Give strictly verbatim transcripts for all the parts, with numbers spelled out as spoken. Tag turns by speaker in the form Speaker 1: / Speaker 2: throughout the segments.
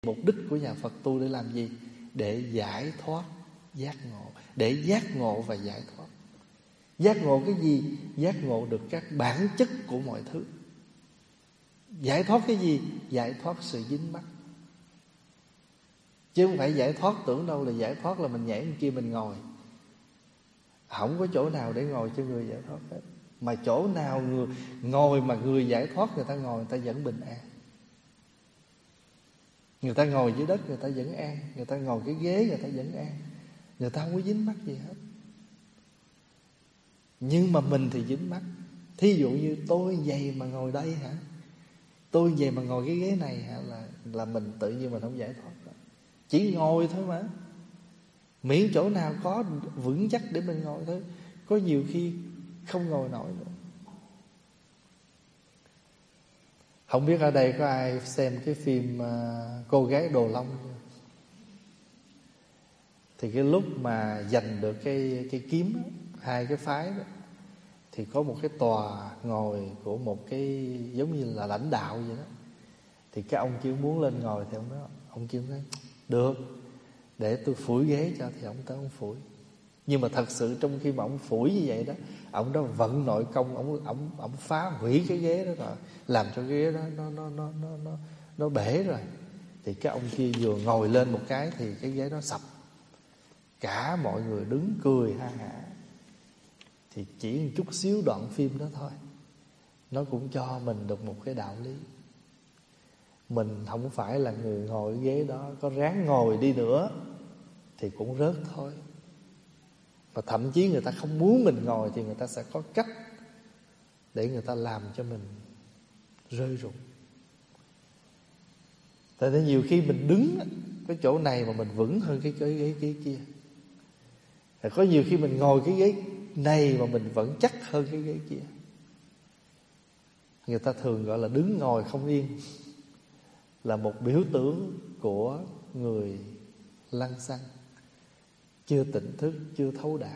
Speaker 1: Mục đích của nhà Phật tu để làm gì? Để giải thoát, giác ngộ. Để giác ngộ và giải thoát. Giác ngộ cái gì? Giác ngộ được các bản chất của mọi thứ. Giải thoát cái gì? Giải thoát sự dính mắc. Chứ không phải giải thoát tưởng đâu là giải thoát là mình nhảy bên kia mình ngồi. Không có chỗ nào để ngồi cho người giải thoát hết. Mà chỗ nào người ngồi mà người giải thoát, người ta ngồi người ta vẫn bình an. Người ta ngồi dưới đất người ta vẫn an. Người ta ngồi cái ghế người ta vẫn an. Người ta không có dính mắc gì hết. Nhưng mà mình thì dính mắc. Thí dụ như tôi vậy mà ngồi đây hả? Tôi vậy mà ngồi cái ghế này hả? Là, là mình tự nhiên mình không giải thoát đó. Chỉ ngồi thôi mà. Miễn chỗ nào có vững chắc để mình ngồi thôi. Có nhiều khi không ngồi nổi nữa. Không biết ở đây có ai xem cái phim uh, Cô gái Đồ Long chưa? Thì cái lúc mà giành được cái, cái kiếm đó, hai cái phái đó, thì có một cái tòa ngồi của một cái giống như là lãnh đạo vậy đó. Thì cái ông kia muốn lên ngồi thì ông nói, ông kia nói được, để tôi phủi ghế cho. Thì ông tới ông phủi. Nhưng mà thật sự trong khi mà ông phủi như vậy đó, ông đó vận nội công, ông ông ông phá hủy cái ghế đó rồi, làm cho cái ghế đó nó nó nó nó nó nó bể rồi. Thì cái ông kia vừa ngồi lên một cái thì cái ghế đó sập. Cả mọi người đứng cười ha hả. Thì chỉ một chút xíu đoạn phim đó thôi, nó cũng cho mình được một cái đạo lý. Mình không phải là người ngồi ghế đó, có ráng ngồi đi nữa thì cũng rớt thôi. Và thậm chí người ta không muốn mình ngồi thì người ta sẽ có cách để người ta làm cho mình rơi rụng. Tại nên nhiều khi mình đứng cái chỗ này mà mình vững hơn cái ghế, ghế, ghế kia. Rồi có nhiều khi mình ngồi cái ghế này mà mình vẫn chắc hơn cái ghế kia. Người ta thường gọi là đứng ngồi không yên, là một biểu tượng của người lăng xăng, chưa tỉnh thức, chưa thấu đạt.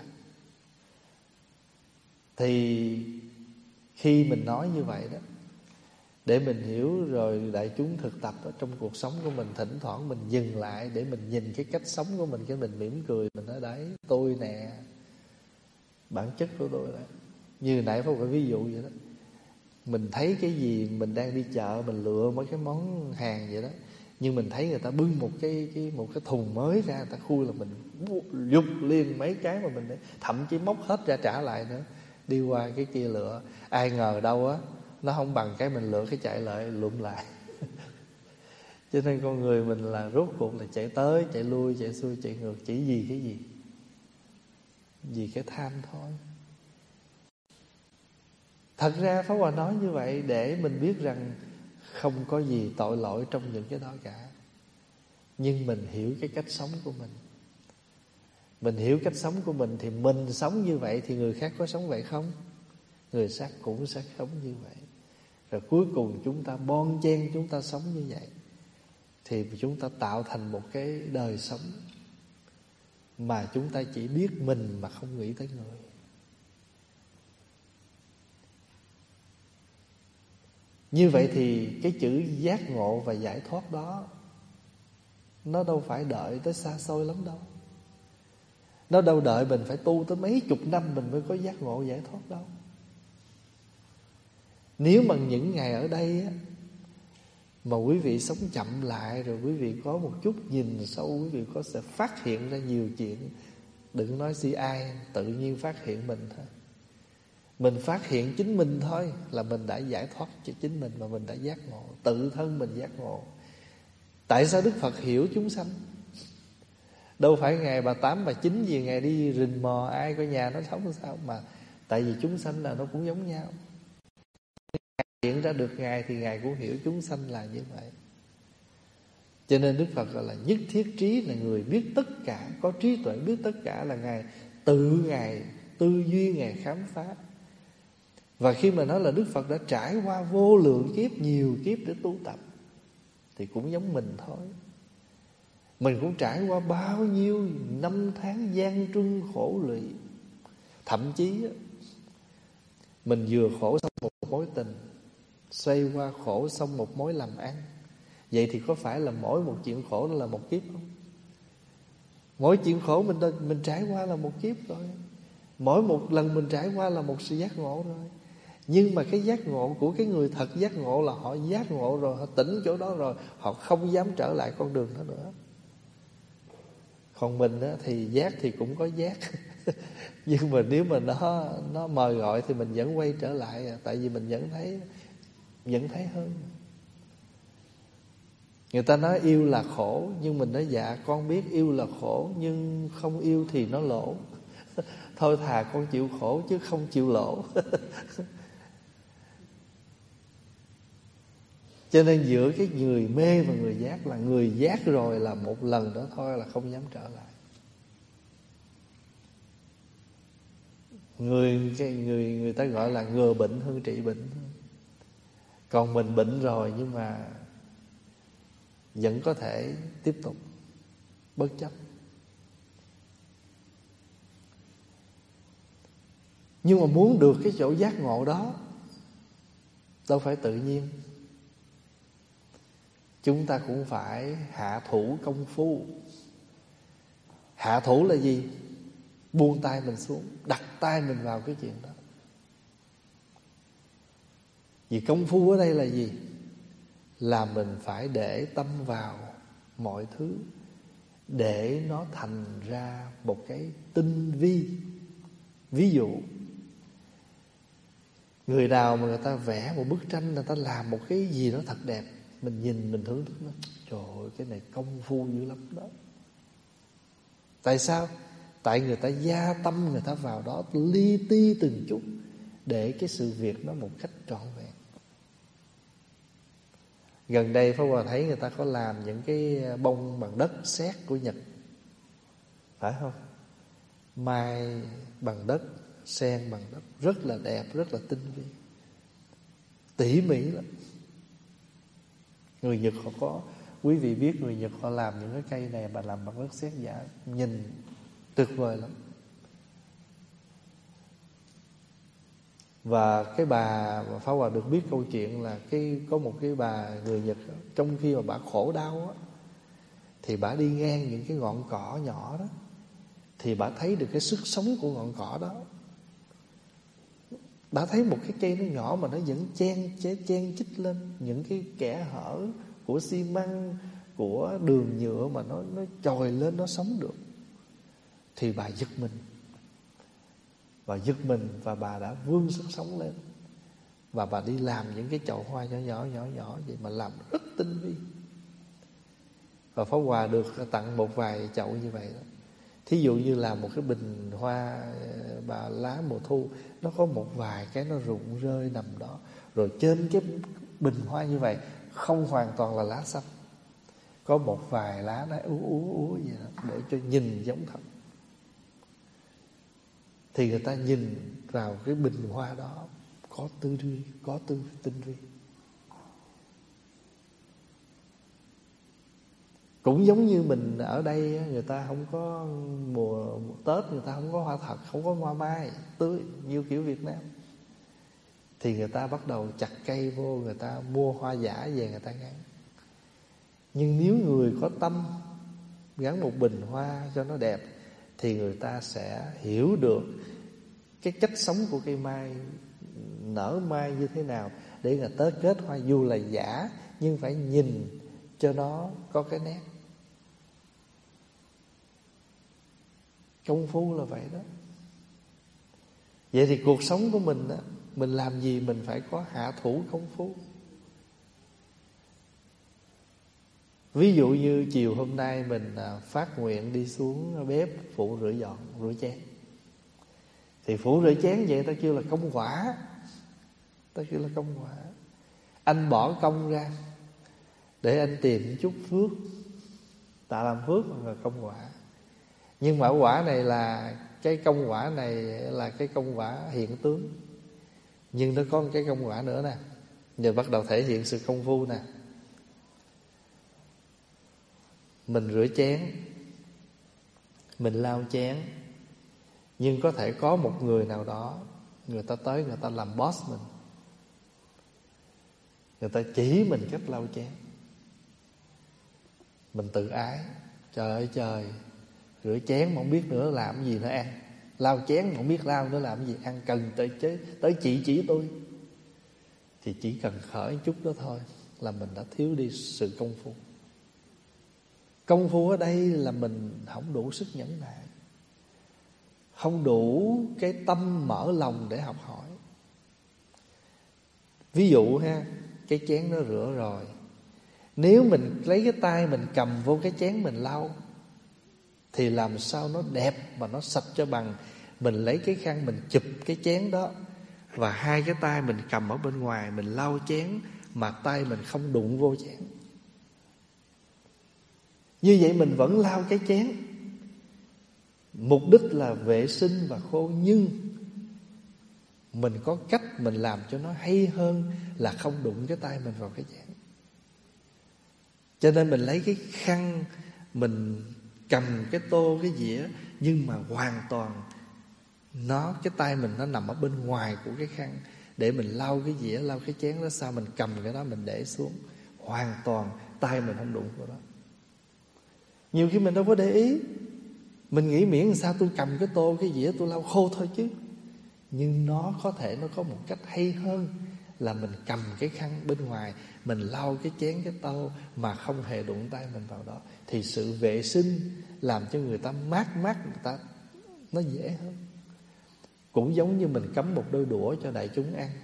Speaker 1: Thì khi mình nói như vậy đó, để mình hiểu rồi đại chúng thực tập ở trong cuộc sống của mình, thỉnh thoảng mình dừng lại để mình nhìn cái cách sống của mình, cái mình mỉm cười, mình nói đấy, tôi nè, bản chất của tôi là như nãy có một ví dụ vậy đó. Mình thấy cái gì, mình đang đi chợ mình lựa mấy cái món hàng vậy đó, nhưng mình thấy người ta bưng một cái cái một cái thùng mới ra, người ta khui là mình dục liền mấy cái mà mình thậm chí móc hết ra trả lại nữa, đi qua cái kia lựa. Ai ngờ đâu á, nó không bằng cái mình lựa, cái chạy lại lụm lại. Cho nên con người mình là rốt cuộc là chạy tới, chạy lui, chạy xuôi, chạy ngược, chỉ vì cái gì? Vì cái tham thôi. Thật ra Pháp Hòa nói như vậy để mình biết rằng không có gì tội lỗi trong những cái đó cả. Nhưng mình hiểu cái cách sống của mình. Mình hiểu cách sống của mình thì mình sống như vậy thì người khác có sống vậy không? Người khác cũng sẽ sống như vậy. Rồi cuối cùng chúng ta bon chen, chúng ta sống như vậy, thì chúng ta tạo thành một cái đời sống mà chúng ta chỉ biết mình mà không nghĩ tới người. Như vậy thì cái chữ giác ngộ và giải thoát đó, nó đâu phải đợi tới xa xôi lắm đâu. Nó đâu đợi mình phải tu tới mấy chục năm mình mới có giác ngộ giải thoát đâu. Nếu mà những ngày ở đây á, mà quý vị sống chậm lại, rồi quý vị có một chút nhìn sâu, quý vị có sẽ phát hiện ra nhiều chuyện. Đừng nói si ai, tự nhiên phát hiện mình thôi. Mình phát hiện chính mình thôi là mình đã giải thoát cho chính mình, và mình đã giác ngộ. Tự thân mình giác ngộ. Tại sao Đức Phật hiểu chúng sanh? Đâu phải ngày bà Tám bà Chín gì ngày đi rình mò ai coi nhà nó sống sao, mà tại vì chúng sanh là nó cũng giống nhau. Hiện ra được Ngài thì Ngài cũng hiểu chúng sanh là như vậy. Cho nên Đức Phật gọi là nhất thiết trí, là người biết tất cả, có trí tuệ biết tất cả, là Ngài tự Ngài tư duy, Ngài khám phá. Và khi mà nói là Đức Phật đã trải qua vô lượng kiếp, nhiều kiếp để tu tập, thì cũng giống mình thôi. Mình cũng trải qua bao nhiêu năm tháng gian truân khổ lụy. Thậm chí mình vừa khổ xong một mối tình, xoay qua khổ xong một mối làm ăn, Vậy thì có phải là mỗi một chuyện khổ đó là một kiếp không? Mỗi chuyện khổ mình mình trải qua là một kiếp rồi. Mỗi một lần mình trải qua là một sự giác ngộ rồi. Nhưng mà cái giác ngộ của cái người thật giác ngộ là họ giác ngộ rồi, họ tỉnh chỗ đó rồi, họ không dám trở lại con đường đó nữa. Còn mình á, thì giác thì cũng có giác nhưng mà nếu mà nó nó mời gọi thì mình vẫn quay trở lại. Tại vì mình vẫn thấy Vẫn thấy hơn. Người ta nói yêu là khổ, nhưng mình nói dạ con biết yêu là khổ, nhưng không yêu thì nó lỗ. Thôi thà con chịu khổ chứ không chịu lỗ. Cho nên giữa cái người mê và người giác là người giác rồi là một lần đó thôi là không dám trở lại. Người cái người người ta gọi là ngừa bệnh hơn trị bệnh. Còn mình bệnh rồi nhưng mà vẫn có thể tiếp tục bất chấp. Nhưng mà muốn được cái chỗ giác ngộ đó đâu phải tự nhiên. Chúng ta cũng phải hạ thủ công phu. Hạ thủ là gì? Buông tay mình xuống, đặt tay mình vào cái chuyện đó. Vì công phu ở đây là gì? Là mình phải để tâm vào mọi thứ, để nó thành ra một cái tinh vi. Ví dụ, người nào mà người ta vẽ một bức tranh, người ta làm một cái gì đó thật đẹp, mình nhìn mình thưởng thức nó, trời ơi cái này công phu dữ lắm đó. Tại sao? Tại người ta gia tâm người ta vào đó li ti từng chút, để cái sự việc nó một cách trọn vẹn. Gần đây Pháp Hòa thấy người ta có làm những cái bông bằng đất sét của Nhật, phải không? Mai bằng đất, sen bằng đất, rất là đẹp, rất là tinh vi, tỉ mỉ lắm. Người Nhật họ có, quý vị biết người Nhật họ làm những cái cây này mà làm bằng đất sét giả, nhìn tuyệt vời lắm. Và cái bà mà Pháp Hòa được biết câu chuyện là cái có một cái bà người Nhật đó, trong khi mà bà khổ đau á, thì bà đi ngang những cái ngọn cỏ nhỏ đó, thì bà thấy được cái sức sống của ngọn cỏ đó. Bà thấy một cái cây nó nhỏ mà nó vẫn chen chen, chen chích lên những cái kẽ hở của xi măng, của đường nhựa mà nó nó trồi lên, nó sống được. Thì bà giật mình. Bà giật mình và bà đã vươn sức sống lên. Và bà đi làm những cái chậu hoa nhỏ nhỏ nhỏ nhỏ vậy mà làm rất tinh vi. Và Pháp Hòa được tặng một vài chậu như vậy đó. Thí dụ như là một cái bình hoa bà lá mùa thu, nó có một vài cái nó rụng rơi nằm đó. Rồi trên cái bình hoa như vậy không hoàn toàn là lá xanh, có một vài lá nó ú ú ú vậy đó, để cho nhìn giống thật. Thì người ta nhìn vào cái bình hoa đó có tư duy, có tư tinh vi. Cũng giống như mình ở đây, người ta không có mùa, mùa Tết, người ta không có hoa thật, không có hoa mai tươi như kiểu Việt Nam. Thì người ta bắt đầu chặt cây vô, người ta mua hoa giả về người ta gắn. Nhưng nếu người có tâm gắn một bình hoa cho nó đẹp, thì người ta sẽ hiểu được cái cách sống của cây mai, nở mai như thế nào, để người ta kết hoa dù là giả, nhưng phải nhìn cho nó có cái nét. Công phu là vậy đó. Vậy thì cuộc sống của mình đó, mình làm gì mình phải có hạ thủ công phu. Ví dụ như chiều hôm nay mình phát nguyện đi xuống bếp phụ rửa dọn, rửa chén. Thì phụ rửa chén vậy ta kêu là công quả. Ta kêu là công quả. Anh bỏ công ra để anh tìm chút phước, tạ làm phước là công quả. Nhưng mà quả này là, cái công quả này là cái công quả hiện tướng. Nhưng nó có một cái công quả nữa nè. Giờ bắt đầu thể hiện sự công phu nè. Mình rửa chén, mình lau chén, nhưng có thể có một người nào đó, người ta tới, người ta làm boss mình, người ta chỉ mình cách lau chén. Mình tự ái. Trời ơi trời, rửa chén mà không biết nữa làm gì nữa ăn, lau chén mà không biết lau nữa làm gì ăn, cần tới chế, tới chị chỉ tôi. Thì chỉ cần khởi chút đó thôi là mình đã thiếu đi sự công phu. Công phu ở đây là mình không đủ sức nhẫn nại, không đủ cái tâm mở lòng để học hỏi. Ví dụ ha, cái chén nó rửa rồi, nếu mình lấy cái tay mình cầm vô cái chén mình lau thì làm sao nó đẹp mà nó sạch cho bằng mình lấy cái khăn mình chụp cái chén đó, và hai cái tay mình cầm ở bên ngoài mình lau chén mà tay mình không đụng vô chén. Như vậy mình vẫn lau cái chén, mục đích là vệ sinh và khô, nhưng mình có cách mình làm cho nó hay hơn là không đụng cái tay mình vào cái chén. Cho nên mình lấy cái khăn, mình cầm cái tô, cái dĩa, nhưng mà hoàn toàn nó, cái tay mình nó nằm ở bên ngoài của cái khăn để mình lau cái dĩa, lau cái chén đó. Sao mình cầm cái đó mình để xuống, hoàn toàn tay mình không đụng vào đó. Nhiều khi mình đâu có để ý, mình nghĩ miễn làm sao tôi cầm cái tô, cái dĩa tôi lau khô thôi chứ. Nhưng nó có thể nó có một cách hay hơn là mình cầm cái khăn bên ngoài, mình lau cái chén, cái tô mà không hề đụng tay mình vào đó. Thì sự vệ sinh làm cho người ta mát mát, người ta nó dễ hơn. Cũng giống như mình cắm một đôi đũa cho đại chúng ăn.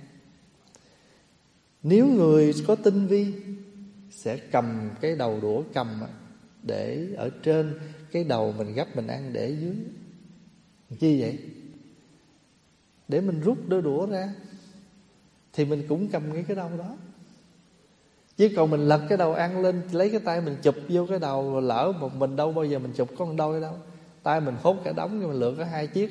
Speaker 1: Nếu người có tinh vi sẽ cầm cái đầu đũa cầm để ở trên cái đầu mình gấp mình ăn, để dưới. Chi vậy? Để mình rút đôi đũa ra thì mình cũng cầm ngay cái đầu đó. Chứ còn mình lật cái đầu ăn lên, lấy cái tay mình chụp vô cái đầu, lỡ một mình đâu bao giờ mình chụp có một đôi đâu. Tay mình hốt cả đống, mình lựa có hai chiếc.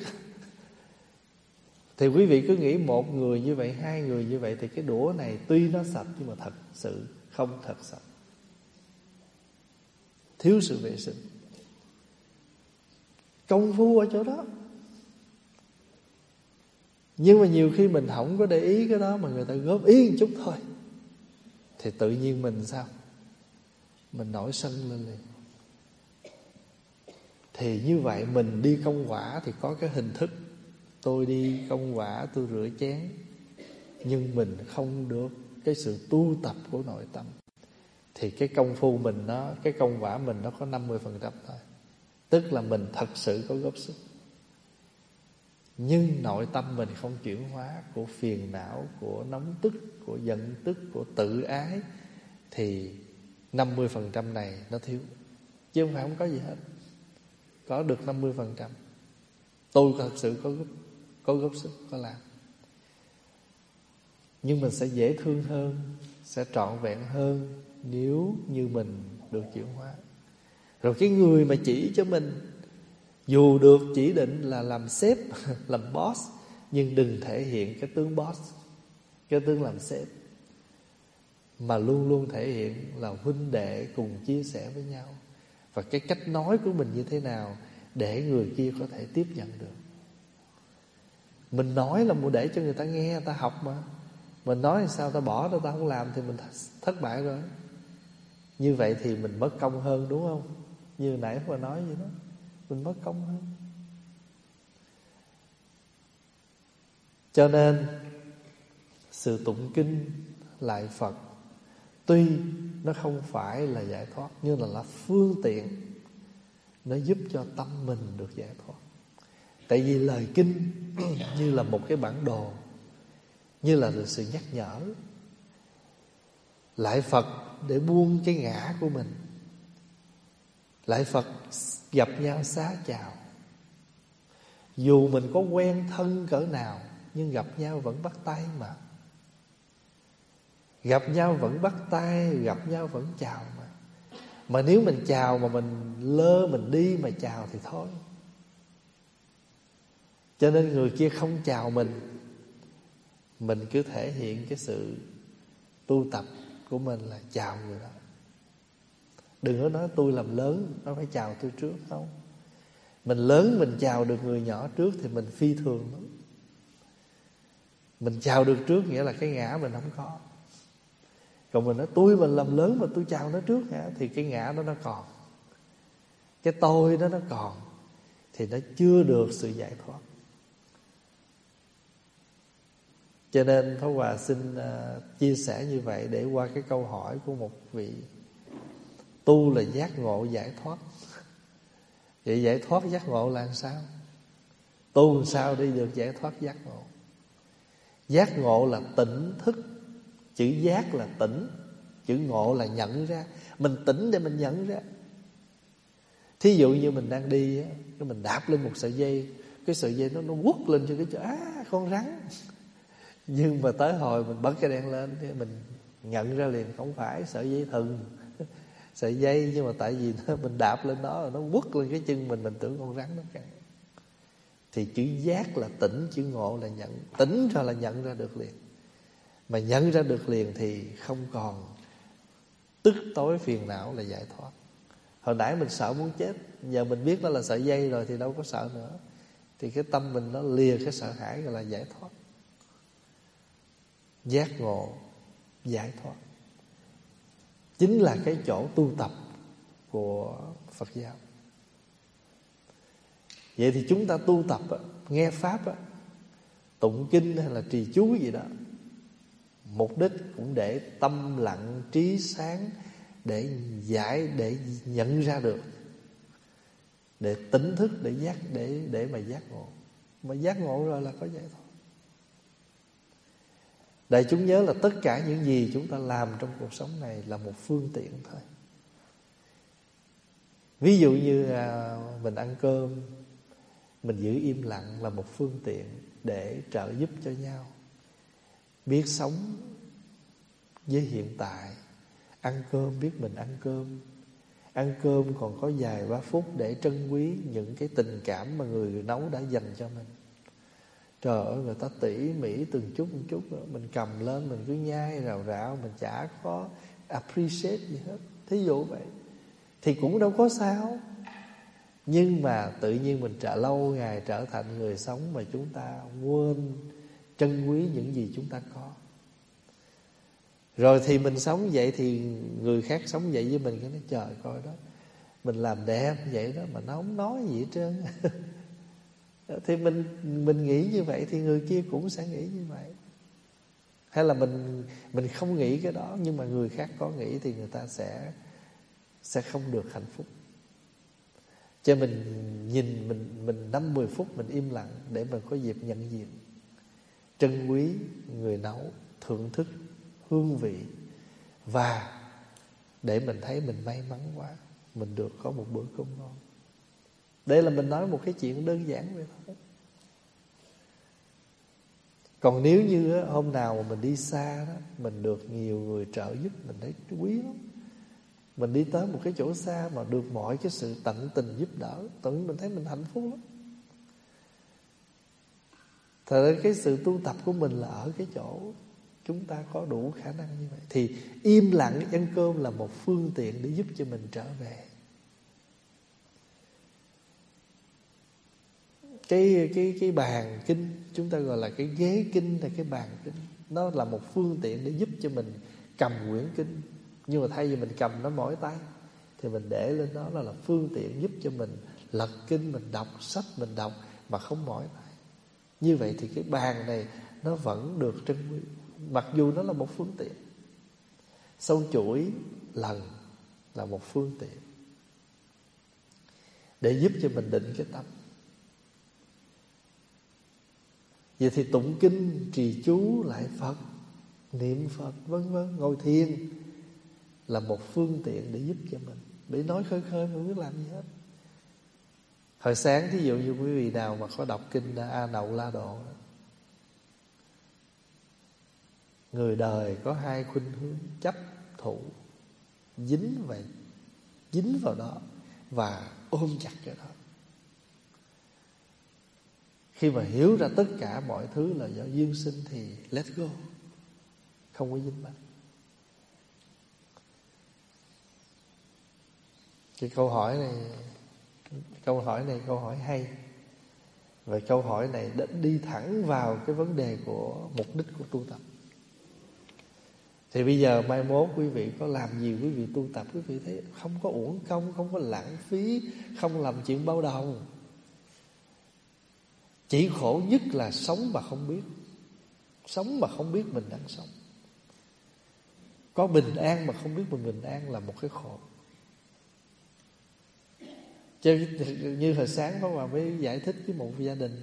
Speaker 1: Thì quý vị cứ nghĩ một người như vậy, hai người như vậy, thì cái đũa này tuy nó sạch nhưng mà thật sự không thật sạch, thiếu sự vệ sinh. Công phu ở chỗ đó. Nhưng mà nhiều khi mình không có để ý cái đó, mà người ta góp ý một chút thôi thì tự nhiên mình sao? Mình nổi sân lên liền. Thì như vậy mình đi công quả thì có cái hình thức. Tôi đi công quả, tôi rửa chén, nhưng mình không được cái sự tu tập của nội tâm. Thì cái công phu mình nó, cái công quả mình nó có năm mươi phần trăm thôi. Tức là mình thật sự có góp sức, nhưng nội tâm mình không chuyển hóa, của phiền não, của nóng tức, của giận tức, của tự ái, thì năm mươi phần trăm này nó thiếu. Chứ không phải không có gì hết. Có được năm mươi phần trăm. Tôi thật sự có góp, có góp sức, có làm. Nhưng mình sẽ dễ thương hơn, sẽ trọn vẹn hơn nếu như mình được chuyển hóa. Rồi cái người mà chỉ cho mình, dù được chỉ định là làm sếp, làm boss, nhưng đừng thể hiện cái tướng boss, cái tướng làm sếp, mà luôn luôn thể hiện là huynh đệ cùng chia sẻ với nhau. Và cái cách nói của mình như thế nào để người kia có thể tiếp nhận được. Mình nói là muốn để cho người ta nghe, người ta học mà. Mình nói sao ta bỏ, ta không làm thì mình thất bại rồi. Như vậy thì mình mất công hơn, đúng không? Như nãy mà nói vậy đó, mình mất công hơn. Cho nên sự tụng kinh lại Phật tuy nó không phải là giải thoát, nhưng là, là phương tiện, nó giúp cho tâm mình được giải thoát. Tại vì lời kinh như là một cái bản đồ, như là sự nhắc nhở. Lại Phật để buông cái ngã của mình. Lại Phật gặp nhau xá chào. Dù mình có quen thân cỡ nào, nhưng gặp nhau vẫn bắt tay mà. Gặp nhau vẫn bắt tay, gặp nhau vẫn chào mà. Mà nếu mình chào mà mình lơ, mình đi mà chào thì thôi. Cho nên người kia không chào mình, mình cứ thể hiện cái sự tu tập của mình là chào người đó. Đừng có nói tôi làm lớn, nó phải chào tôi trước, không. Mình lớn mình chào được người nhỏ trước thì mình phi thường lắm. Mình chào được trước nghĩa là cái ngã mình không có. Còn mình nói tôi mà làm lớn mà tôi chào nó trước hả, thì cái ngã đó nó còn, cái tôi đó nó còn, thì nó chưa được sự giải thoát. Cho nên Pháp Hòa xin uh, chia sẻ như vậy để qua cái câu hỏi của một vị. Tu là giác ngộ giải thoát. Vậy giải thoát giác ngộ là làm sao? Tu làm sao để được giải thoát giác ngộ? Giác ngộ là tỉnh thức. Chữ giác là tỉnh, chữ ngộ là nhận ra. Mình tỉnh để mình nhận ra. Thí dụ như mình đang đi á, cái mình đạp lên một sợi dây, cái sợi dây nó nó quất lên cho cái chỗ á con rắn. Nhưng mà tới hồi mình bật cái đèn lên thì mình nhận ra liền không phải sợi dây thừng, sợi dây, nhưng mà tại vì nó, mình đạp lên đó nó quất lên cái chân mình, mình tưởng con rắn nó cắn. Thì chữ giác là tỉnh, chữ ngộ là nhận. Tỉnh ra là nhận ra được liền. Mà nhận ra được liền thì không còn tức tối phiền não, là giải thoát. Hồi nãy mình sợ muốn chết, giờ mình biết nó là sợi dây rồi thì đâu có sợ nữa. Thì cái tâm mình nó lìa cái sợ hãi, gọi là giải thoát. Giác ngộ, giải thoát chính là cái chỗ tu tập của Phật giáo. Vậy thì chúng ta tu tập, nghe Pháp, tụng kinh hay là trì chú gì đó, mục đích cũng để tâm lặng trí sáng, để giải, để nhận ra được, để tỉnh thức, để giác, để để mà giác ngộ. Mà giác ngộ rồi là có giải thoát. Đại chúng nhớ là tất cả những gì chúng ta làm trong cuộc sống này là một phương tiện thôi. Ví dụ như à, mình ăn cơm, mình giữ im lặng là một phương tiện để trợ giúp cho nhau. Biết sống với hiện tại. Ăn cơm biết mình ăn cơm. Ăn cơm còn có vài ba phút để trân quý những cái tình cảm mà người nấu đã dành cho mình. Trời ơi, người ta tỉ mỉ từng chút một chút, mình cầm lên mình cứ nhai rào rạo, mình chả có appreciate gì hết. Thí dụ vậy thì cũng đâu có sao. Nhưng mà tự nhiên mình trở lâu ngày trở thành người sống mà chúng ta quên trân quý những gì chúng ta có. Rồi thì mình sống vậy thì người khác sống vậy với mình, cái nói trời coi đó, mình làm đẹp vậy đó mà nó không nói gì hết trơn. Thì mình mình nghĩ như vậy thì người kia cũng sẽ nghĩ như vậy. Hay là mình mình không nghĩ cái đó nhưng mà người khác có nghĩ thì người ta sẽ sẽ không được hạnh phúc. Cho mình nhìn mình mình năm mười phút mình im lặng để mình có dịp nhận diện, trân quý người nấu, thưởng thức hương vị, và để mình thấy mình may mắn quá, mình được có một bữa cơm ngon. Đây là mình nói một cái chuyện đơn giản vậy thôi. Còn nếu như hôm nào mà mình đi xa đó, mình được nhiều người trợ giúp, mình thấy quý lắm. Mình đi tới một cái chỗ xa mà được mọi cái sự tận tình giúp đỡ, tự nhiên mình thấy mình hạnh phúc lắm. Thật ra cái sự tu tập của mình là ở cái chỗ chúng ta có đủ khả năng như vậy. Thì im lặng ăn cơm là một phương tiện để giúp cho mình trở về. Cái, cái, cái bàn kinh, chúng ta gọi là cái ghế kinh hay cái bàn kinh, nó là một phương tiện để giúp cho mình cầm quyển kinh. Nhưng mà thay vì mình cầm nó mỏi tay thì mình để lên đó là, là phương tiện giúp cho mình lật kinh, mình đọc sách, mình đọc mà không mỏi tay. Như vậy thì cái bàn này nó vẫn được trân quý, mặc dù nó là một phương tiện. Sâu chuỗi lần là một phương tiện để giúp cho mình định cái tâm. Vậy thì tụng kinh, trì chú, lại Phật, niệm Phật, vân vân, ngồi thiền là một phương tiện để giúp cho mình. Để nói khơi khơi không biết làm gì hết. Hồi sáng thí dụ như quý vị nào mà có đọc kinh A Nậu La Độ đó, người đời có hai khuynh hướng: chấp thủ, dính vậy, dính vào đó và ôm chặt cái đó. Khi mà hiểu ra tất cả mọi thứ là do duyên sinh thì let go, không có dính mắc. Cái câu hỏi này, câu hỏi này câu hỏi hay. Và câu hỏi này đã đi thẳng vào cái vấn đề của mục đích của tu tập. Thì bây giờ mai mốt quý vị có làm gì, quý vị tu tập, quý vị thấy không có uổng công, không có lãng phí, không làm chuyện bao đầu. Chỉ khổ nhất là sống mà không biết. Sống mà không biết mình đang sống. Có bình an mà không biết mình bình an là một cái khổ. Chứ như hồi sáng Pháp Hòa mới giải thích với một gia đình đó.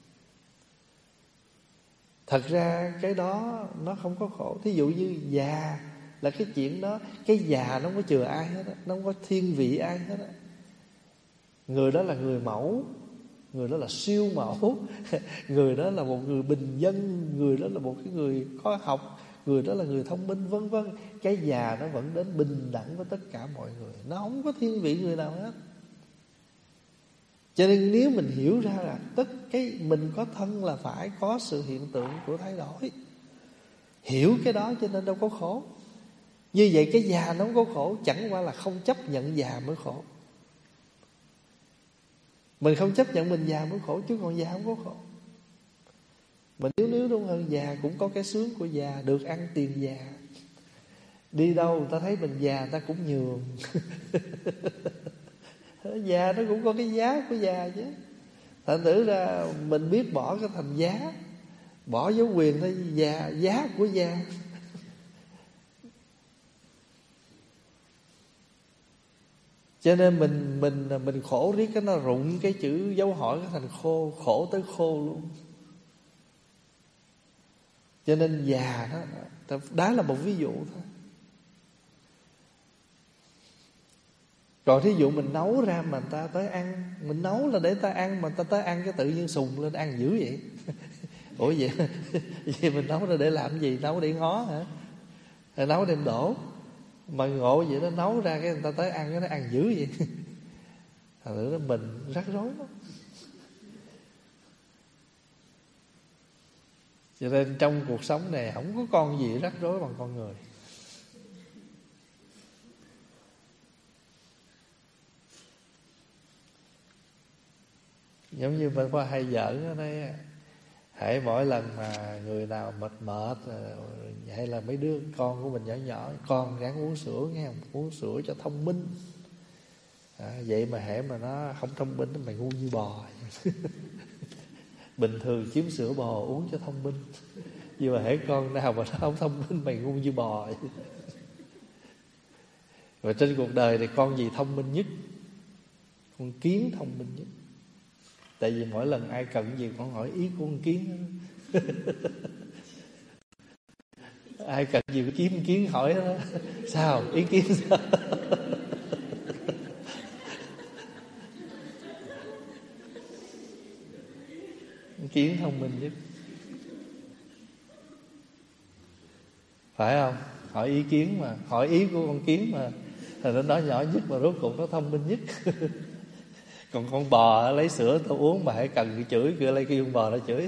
Speaker 1: Thật ra cái đó nó không có khổ. Thí dụ như già là cái chuyện đó. Cái già nó không có chừa ai hết á, nó không có thiên vị ai hết á. Người đó là người mẫu, người đó là siêu mẫu, người đó là một người bình dân, người đó là một cái người có học, người đó là người thông minh, vân vân. Cái già nó vẫn đến bình đẳng với tất cả mọi người, nó không có thiên vị người nào hết. Cho nên nếu mình hiểu ra là tất cái mình có thân là phải có sự hiện tượng của thay đổi, hiểu cái đó cho nên đâu có khổ. Như vậy cái già nó không có khổ, chẳng qua là không chấp nhận già mới khổ. Mình không chấp nhận mình già mới khổ, chứ còn già không có khổ. Mình nếu nếu đúng hơn, già cũng có cái sướng của già, được ăn tiền già. Đi đâu người ta thấy mình già người ta cũng nhường. Già nó cũng có cái giá của già chứ. Thành thử ra mình biết bỏ cái thành giá, bỏ dấu quyền thôi, già, giá của già. Cho nên mình mình mình khổ riết cái nó rụng cái chữ dấu hỏi cái thành khô, khổ tới khô luôn. Cho nên già đó, đó là một ví dụ thôi. Còn thí dụ mình nấu ra mà người ta tới ăn, mình nấu là để người ta ăn mà người ta tới ăn cái tự nhiên sùng lên ăn dữ vậy. Ủa vậy vậy mình nấu ra để làm gì? Nấu để ngó hả? Hay nấu đem đổ? Mà ngộ vậy đó, nấu ra cái người ta tới ăn cái nó ăn dữ vậy. Thành thử mình rắc rối lắm. Cho nên trong cuộc sống này không có con gì rắc rối bằng con người. Giống như mình qua hay giỡn ở đây, hễ mỗi lần mà người nào mệt mệt hay là mấy đứa con của mình nhỏ nhỏ, con ráng uống sữa nghe không? Uống sữa cho thông minh. À, vậy mà hễ mà nó không thông minh, mày ngu như bò. Bình thường chiếm sữa bò uống cho thông minh, nhưng mà hễ con nào mà nó không thông minh, mày ngu như bò. Và trên cuộc đời này con gì thông minh nhất? Con kiến thông minh nhất. Tại vì mỗi lần ai cần gì con hỏi ý của con kiến. Ai cần gì kiếm kiến hỏi đó. Sao? Ý kiến sao? Kiến thông minh nhất. Phải không? Hỏi ý kiến mà, hỏi ý của con kiến mà. Rồi nó nói nhỏ nhất mà rốt cuộc nó thông minh nhất. Còn con bò lấy sữa tao uống mà hãy cần cái chửi cửa lấy kêu con bò nó chửi.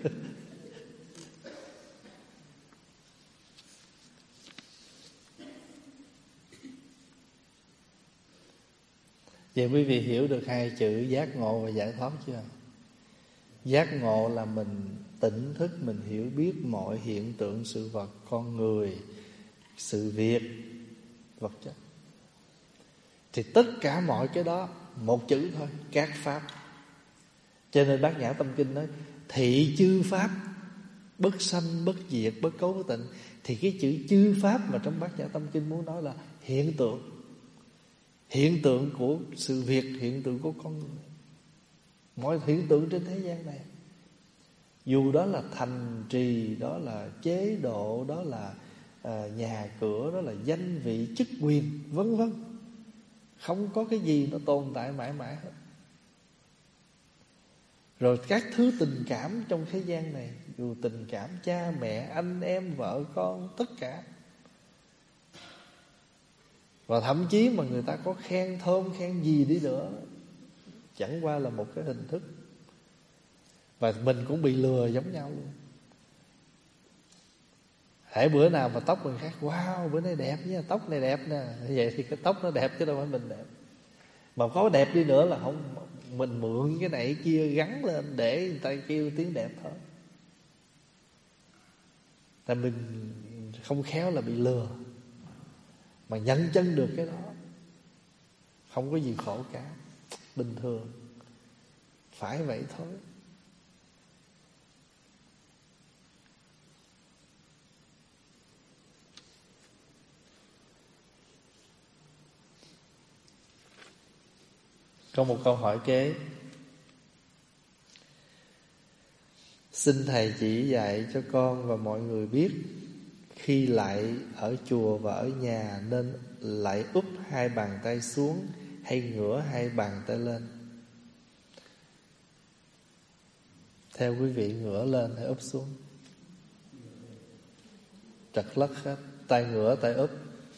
Speaker 1: Vậy quý vị hiểu được hai chữ giác ngộ và giải thoát chưa? Giác ngộ là mình tỉnh thức, mình hiểu biết mọi hiện tượng sự vật, con người, sự việc, vật chất. Thì tất cả mọi cái đó một chữ thôi, các pháp. Cho nên Bát Nhã Tâm Kinh nói thị chư pháp, bất sanh, bất diệt, bất cấu, bất tịnh. Thì cái chữ chư pháp mà trong Bát Nhã Tâm Kinh muốn nói là hiện tượng. Hiện tượng của sự việc, hiện tượng của con người, mọi hiện tượng trên thế gian này. Dù đó là thành trì, đó là chế độ, đó là à, nhà cửa, đó là danh vị, chức quyền, vân vân. Không có cái gì nó tồn tại mãi mãi hết. Rồi các thứ tình cảm trong thế gian này, dù tình cảm cha mẹ, anh em, vợ con, tất cả. Và thậm chí mà người ta có khen thơm, khen gì đi nữa, chẳng qua là một cái hình thức. Và mình cũng bị lừa giống nhau luôn. Hễ bữa nào mà tóc mình khác, wow, bữa nay đẹp nha, tóc này đẹp nè. Vậy thì cái tóc nó đẹp chứ đâu phải mình đẹp. Mà có đẹp đi nữa là không, mình mượn cái này cái kia gắn lên để người ta kêu tiếng đẹp thôi. Tại mình không khéo là bị lừa. Mà nhận chân được cái đó, không có gì khổ cả, bình thường. Phải vậy thôi. Có một câu hỏi kế: xin Thầy chỉ dạy cho con và mọi người biết, khi lạy ở chùa và ở nhà nên lạy úp hai bàn tay xuống hay ngửa hai bàn tay lên? Theo quý vị, ngửa lên hay úp xuống? Trật lất hết, tay ngửa tay úp.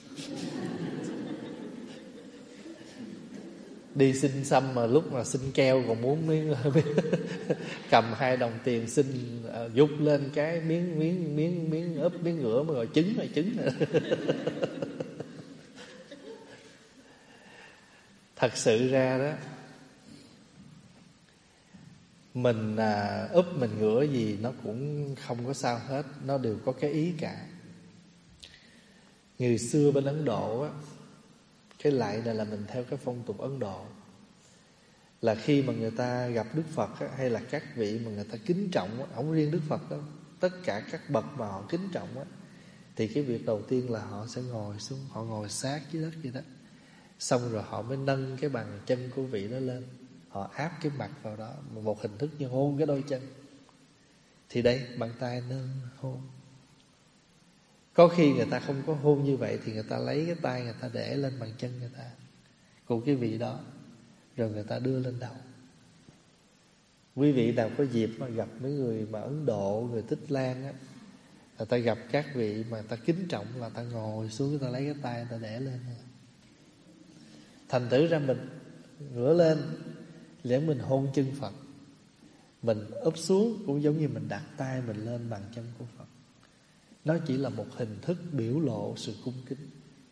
Speaker 1: Đi xin xăm mà lúc mà xin keo còn muốn miếng cầm hai đồng tiền xin uh, dục lên cái miếng miếng miếng miếng úp miếng ngửa mà gọi trứng là trứng. Thật sự ra đó, mình à, úp mình ngửa gì nó cũng không có sao hết, nó đều có cái ý cả. Người xưa bên Ấn Độ á, cái lạy này là mình theo cái phong tục Ấn Độ, là khi mà người ta gặp Đức Phật á, hay là các vị mà người ta kính trọng á, không riêng Đức Phật đâu, tất cả các bậc mà họ kính trọng á, thì cái việc đầu tiên là họ sẽ ngồi xuống, họ ngồi sát dưới đất vậy đó. Xong rồi họ mới nâng cái bàn chân của vị đó lên, họ áp cái mặt vào đó, một hình thức như hôn cái đôi chân. Thì đây, bàn tay nâng hôn. Có khi người ta không có hôn như vậy thì người ta lấy cái tay người ta để lên bàn chân người ta, của cái vị đó, rồi người ta đưa lên đầu. Quý vị nào có dịp mà gặp mấy người mà Ấn Độ, người Tích Lan á, người ta gặp các vị mà người ta kính trọng là ta ngồi xuống, người ta lấy cái tay người ta để lên. Thành thử ra mình ngửa lên để mình hôn chân Phật, mình úp xuống cũng giống như mình đặt tay mình lên bàn chân của Phật. Nó chỉ là một hình thức biểu lộ sự cung kính.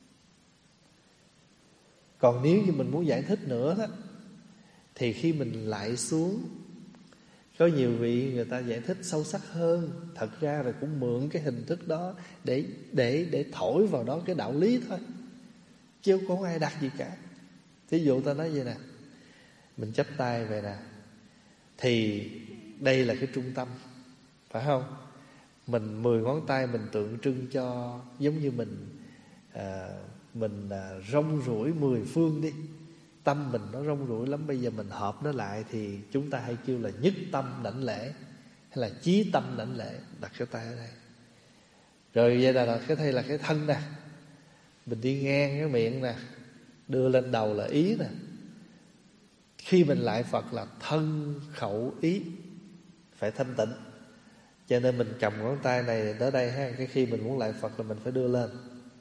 Speaker 1: Còn nếu như mình muốn giải thích nữa đó, thì khi mình lạy xuống, có nhiều vị người ta giải thích sâu sắc hơn. Thật ra là cũng mượn cái hình thức đó để để để thổi vào đó cái đạo lý thôi, chứ không có ai đặt gì cả. Thí dụ ta nói vậy nè, mình chắp tay về nè, thì đây là cái trung tâm, phải không? Mình mười ngón tay mình tượng trưng cho giống như mình à, mình à, rong ruổi mười phương đi. Tâm mình nó rong ruổi lắm, bây giờ mình hợp nó lại thì chúng ta hay kêu là nhất tâm đảnh lễ, hay là chí tâm đảnh lễ. Đặt cái tay ở đây. Rồi vậy là, là cái đây là cái thân nè, mình đi ngang cái miệng nè, đưa lên đầu là ý nè. Khi mình lại Phật là thân khẩu ý phải thanh tịnh, cho nên mình cầm ngón tay này tới đây ha. Cái khi mình muốn lại Phật là mình phải đưa lên.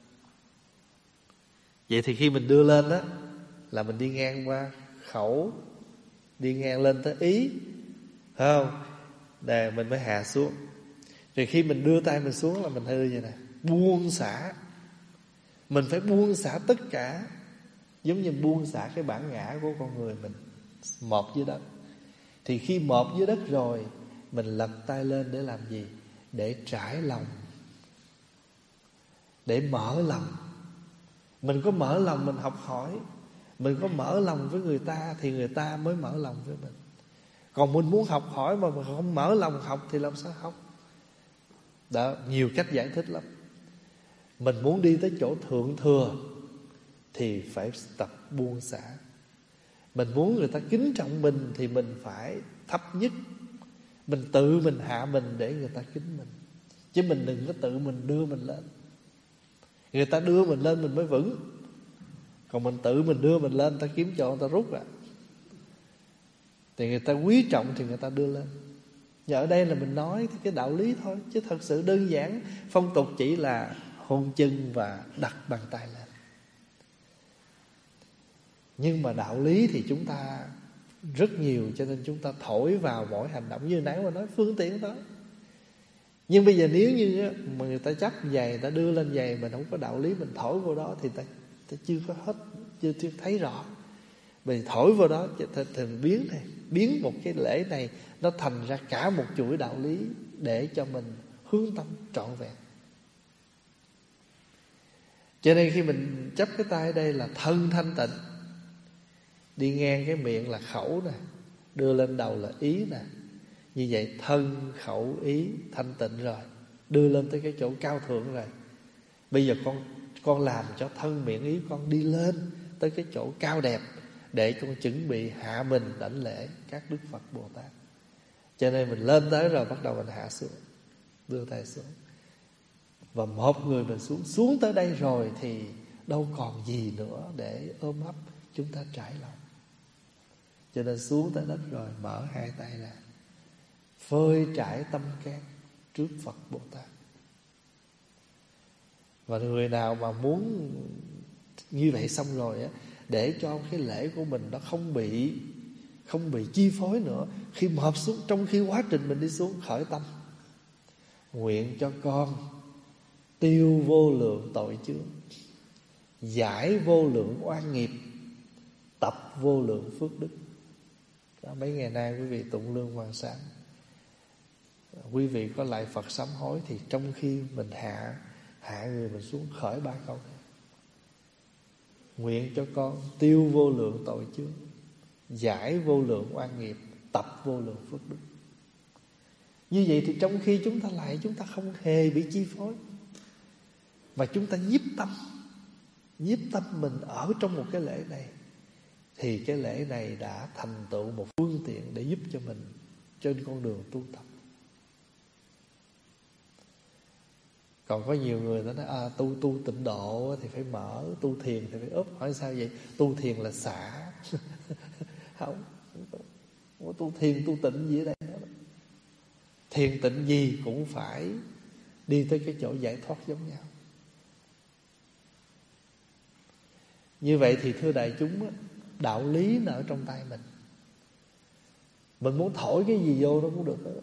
Speaker 1: Vậy thì khi mình đưa lên đó là mình đi ngang qua khẩu, đi ngang lên tới ý, phải không? Để mình mới hạ xuống. Rồi khi mình đưa tay mình xuống là mình hơi như này, buông xả. Mình phải buông xả tất cả, giống như buông xả cái bản ngã của con người mình mọp dưới đất. Thì khi mọp dưới đất rồi, mình lật tay lên để làm gì? Để trải lòng, để mở lòng. Mình có mở lòng mình học hỏi, mình có mở lòng với người ta thì người ta mới mở lòng với mình. Còn mình muốn học hỏi mà mình không mở lòng học thì làm sao học? Đó, nhiều cách giải thích lắm. Mình muốn đi tới chỗ thượng thừa thì phải tập buông xả. Mình muốn người ta kính trọng mình thì mình phải thấp nhất. Mình tự mình hạ mình để người ta kính mình, chứ mình đừng có tự mình đưa mình lên. Người ta đưa mình lên mình mới vững, còn mình tự mình đưa mình lên, người ta kiếm chỗ người ta rút à. Thì người ta quý trọng thì người ta đưa lên. Và ở đây là mình nói cái đạo lý thôi, chứ thật sự đơn giản phong tục chỉ là hôn chân và đặt bàn tay lên. Nhưng mà đạo lý thì chúng ta rất nhiều, cho nên chúng ta thổi vào mỗi hành động. Như nãy mà nói phương tiện thôi. Nhưng bây giờ nếu như mà người ta chấp giày, người ta đưa lên giày, mình không có đạo lý, mình thổi vào đó thì ta, ta chưa có hết, chưa, chưa thấy rõ. Mình thổi vào đó thì mình biến này, biến một cái lễ này nó thành ra cả một chuỗi đạo lý để cho mình hướng tâm trọn vẹn. Cho nên khi mình chấp cái tay ở đây là thân thanh tịnh, đi ngang cái miệng là khẩu nè, đưa lên đầu là ý nè. Như vậy thân, khẩu, ý thanh tịnh rồi, đưa lên tới cái chỗ cao thượng rồi. Bây giờ con con làm cho thân, miệng, ý con đi lên tới cái chỗ cao đẹp, để con chuẩn bị hạ mình đảnh lễ các Đức Phật Bồ Tát. Cho nên mình lên tới rồi bắt đầu mình hạ xuống, đưa tay xuống. Và một người mình xuống Xuống tới đây rồi thì đâu còn gì nữa để ôm ấp chúng ta trải lòng. Cho nên xuống tới đất rồi mở hai tay ra, phơi trải tâm can trước Phật Bồ Tát. Và người nào mà muốn như vậy xong rồi á, để cho cái lễ của mình nó không bị Không bị chi phối nữa, khi mọp xuống, trong khi quá trình mình đi xuống, khởi tâm: nguyện cho con tiêu vô lượng tội chướng, giải vô lượng oan nghiệp, tập vô lượng phước đức. Đó, mấy ngày nay quý vị tụng lương Hoàng Sáng, quý vị có lại Phật sám hối, thì trong khi mình hạ Hạ người mình xuống, khởi ba câu này: nguyện cho con tiêu vô lượng tội chướng, giải vô lượng oan nghiệp, tập vô lượng phước đức. Như vậy thì trong khi chúng ta lại, chúng ta không hề bị chi phối, mà chúng ta nhiếp tâm Nhiếp tâm mình ở trong một cái lễ này, thì cái lễ này đã thành tựu một phương tiện để giúp cho mình trên con đường tu tập. Còn có nhiều người ta nói à, tu tu tịnh độ thì phải mở, tu thiền thì phải úp. Hỏi sao vậy? Tu thiền là xả. Không, không tu thiền tu tịnh gì ở đây nữa. Thiền tịnh gì cũng phải đi tới cái chỗ giải thoát giống nhau. Như vậy thì thưa đại chúng, đạo lý nó ở trong tay mình. Mình muốn thổi cái gì vô nó cũng được đó.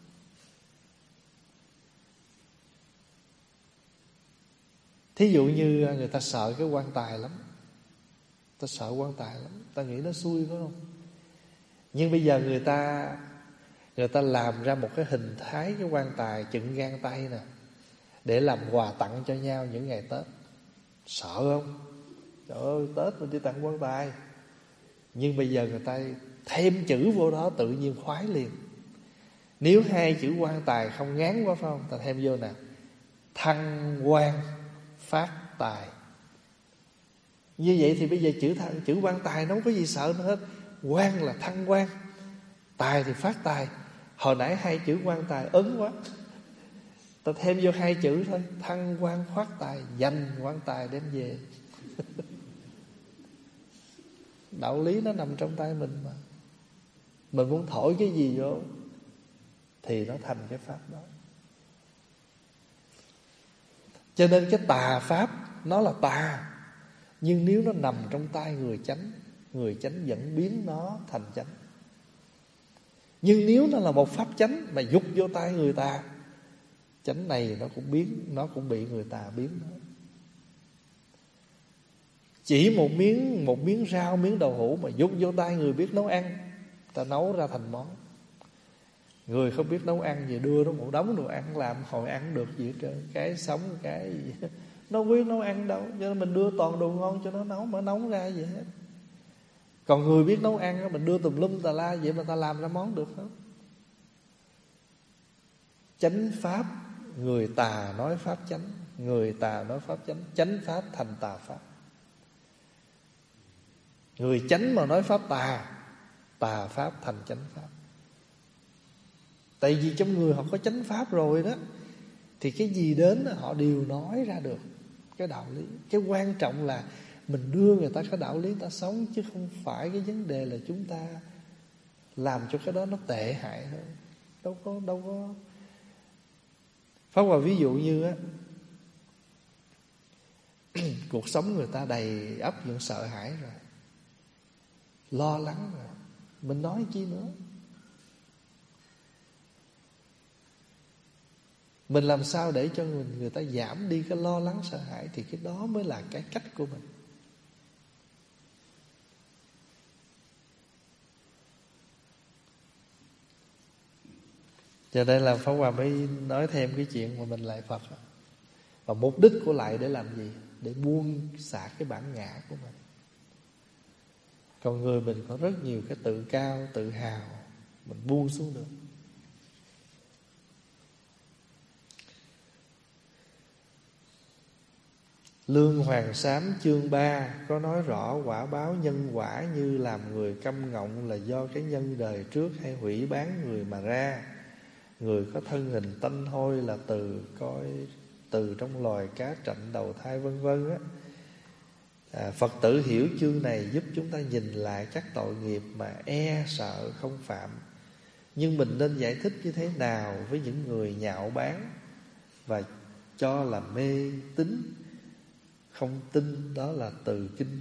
Speaker 1: Thí dụ như người ta sợ cái quan tài lắm, ta sợ quan tài lắm, ta nghĩ nó xui phải không? Nhưng bây giờ người ta Người ta làm ra một cái hình thái cái quan tài chừng gang tay nè, để làm quà tặng cho nhau những ngày Tết. Sợ không? Trời ơi, Tết mình đi tặng quan tài. Nhưng bây giờ người ta thêm chữ vô đó tự nhiên khoái liền. Nếu hai chữ quan tài không ngán quá phải không? Ta thêm vô nè: thăng quan phát tài. Như vậy thì bây giờ chữ thăng, chữ quan tài nó không có gì sợ nữa hết. Quan là thăng quan, tài thì phát tài. Hồi nãy hai chữ quan tài ấn quá, ta thêm vô hai chữ thôi: thăng quan phát tài, dành quan tài đem về. Đạo lý nó nằm trong tay mình mà. Mình muốn thổi cái gì vô thì nó thành cái pháp đó. Cho nên cái tà pháp nó là tà, nhưng nếu nó nằm trong tay người chánh, người chánh vẫn biến nó thành chánh. Nhưng nếu nó là một pháp chánh mà dục vô tay người ta, chánh này nó cũng biến, nó cũng bị người ta biến đó. Chỉ một miếng một miếng rau, miếng đậu hũ mà dục vô tay người biết nấu ăn, ta nấu ra thành món. Người không biết nấu ăn gì đưa nó một đống đồ ăn, làm hồi ăn được gì hết trơn. Cái sống cái gì nó không biết nấu ăn đâu, cho nên mình đưa toàn đồ ngon cho nó nấu, mà nấu ra gì hết. Còn người biết nấu ăn mình đưa tùm lum tà la, vậy mà ta làm ra món được không? Chánh pháp, người tà nói pháp chánh, người tà nói pháp chánh, chánh pháp thành tà pháp. Người chánh mà nói pháp tà, tà pháp thành chánh pháp. Tại vì trong người họ có chánh pháp rồi đó, thì cái gì đến họ đều nói ra được cái đạo lý. Cái quan trọng là mình đưa người ta cái đạo lý người ta sống, chứ không phải cái vấn đề là chúng ta làm cho cái đó nó tệ hại hơn. Đâu có đâu có. Pháp Hòa ví dụ như á, cuộc sống người ta đầy ắp những sợ hãi rồi, lo lắng rồi, mình nói chi nữa? Mình làm sao để cho người, người ta giảm đi cái lo lắng sợ hãi, thì cái đó mới là cái cách của mình. Cho nên là Pháp Hòa mới nói thêm cái chuyện mà mình lại Phật. Và mục đích của lại để làm gì? để buông xả cái bản ngã của mình. Con người mình có rất nhiều cái tự cao, tự hào, mình buông xuống được. Lương Hoàng Sám chương ba có nói rõ quả báo nhân quả như làm người câm ngọng là do cái nhân đời trước hay hủy bán người mà ra. Người có thân hình tanh hôi là từ coi từ trong loài cá trạnh đầu thai vân vân á. À, Phật tử hiểu chương này giúp chúng ta nhìn lại các tội nghiệp mà e sợ không phạm. Nhưng mình nên giải thích như thế nào với những người nhạo báng và cho là mê tín, không tin đó là từ kinh.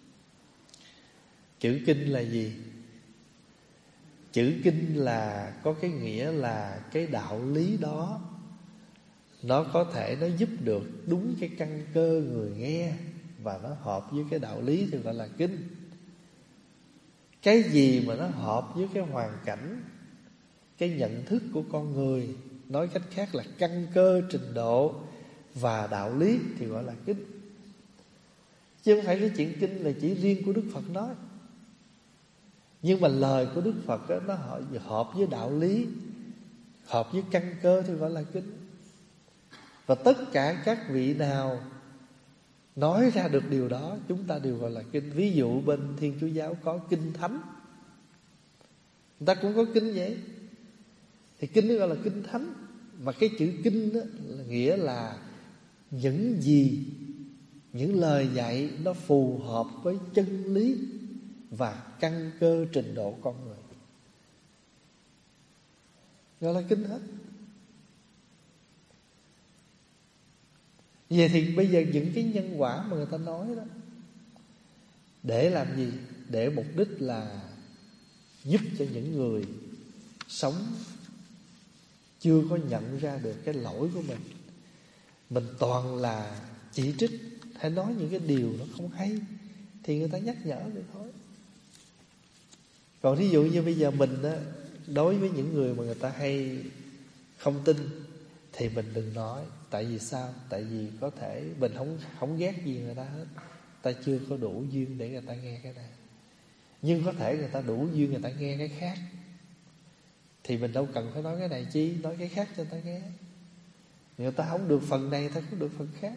Speaker 1: Chữ kinh là gì? Chữ kinh là có cái nghĩa là cái đạo lý đó nó có thể nó giúp được đúng cái căn cơ người nghe, và nó hợp với cái đạo lý thì gọi là kinh. Cái gì mà nó hợp với cái hoàn cảnh, cái nhận thức của con người, nói cách khác là căn cơ, trình độ và đạo lý thì gọi là kinh. Chứ không phải cái chuyện kinh là chỉ riêng của Đức Phật nói. Nhưng mà lời của Đức Phật đó, nó hợp với đạo lý, hợp với căn cơ thì gọi là kinh. Và tất cả các vị nào nói ra được điều đó, chúng ta đều gọi là kinh. Ví dụ bên Thiên Chúa giáo có kinh thánh, người ta cũng có kinh vậy, thì kinh nó gọi là kinh thánh. Mà cái chữ kinh đó là nghĩa là những gì, những lời dạy nó phù hợp với chân lý và căn cơ trình độ con người, gọi là kinh hết. Vậy thì bây giờ những cái nhân quả mà người ta nói đó, để làm gì? Để mục đích là giúp cho những người sống chưa có nhận ra được cái lỗi của mình. Mình toàn là chỉ trích hay nói những cái điều nó không hay, thì người ta nhắc nhở vậy thôi. Còn thí dụ như bây giờ mình á, đối với những người mà người ta hay không tin thì mình đừng nói. Tại vì sao? Tại vì có thể mình không không ghét gì người ta hết, ta chưa có đủ duyên để người ta nghe cái này. Nhưng có thể người ta đủ duyên người ta nghe cái khác, thì mình đâu cần phải nói cái này chi, nói cái khác cho người ta nghe. Người ta không được phần này, người ta không được phần khác.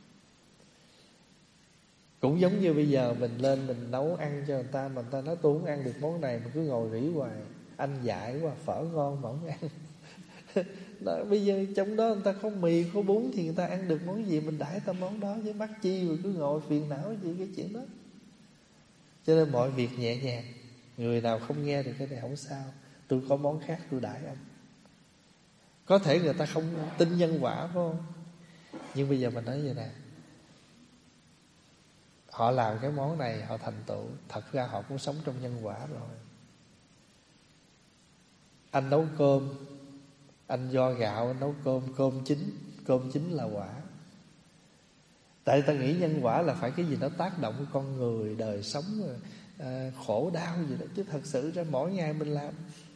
Speaker 1: Cũng giống như bây giờ mình lên mình nấu ăn cho người ta, mà người ta nói tôi không ăn được món này, mà cứ ngồi rỉ hoài. Anh dạy quá, phở ngon mà không ăn. Đó, bây giờ trong đó người ta có mì, có bún thì người ta ăn được món gì, mình đãi ta món đó, với mắc chi rồi cứ ngồi phiền não gì cái chuyện đó. Cho nên mọi việc nhẹ nhàng. Người nào không nghe được cái này không sao, tôi có món khác tôi đãi anh. Có thể người ta không tin nhân quả phải không? Nhưng bây giờ mình nói vậy nè, họ làm cái món này họ thành tựu, thật ra họ cũng sống trong nhân quả rồi. Anh nấu cơm, anh vo gạo, anh nấu cơm, cơm chín, cơm chín là quả. Tại ta nghĩ nhân quả là phải cái gì nó tác động với con người, đời sống, à, khổ đau gì đó. Chứ thật sự ra mỗi ngày mình làm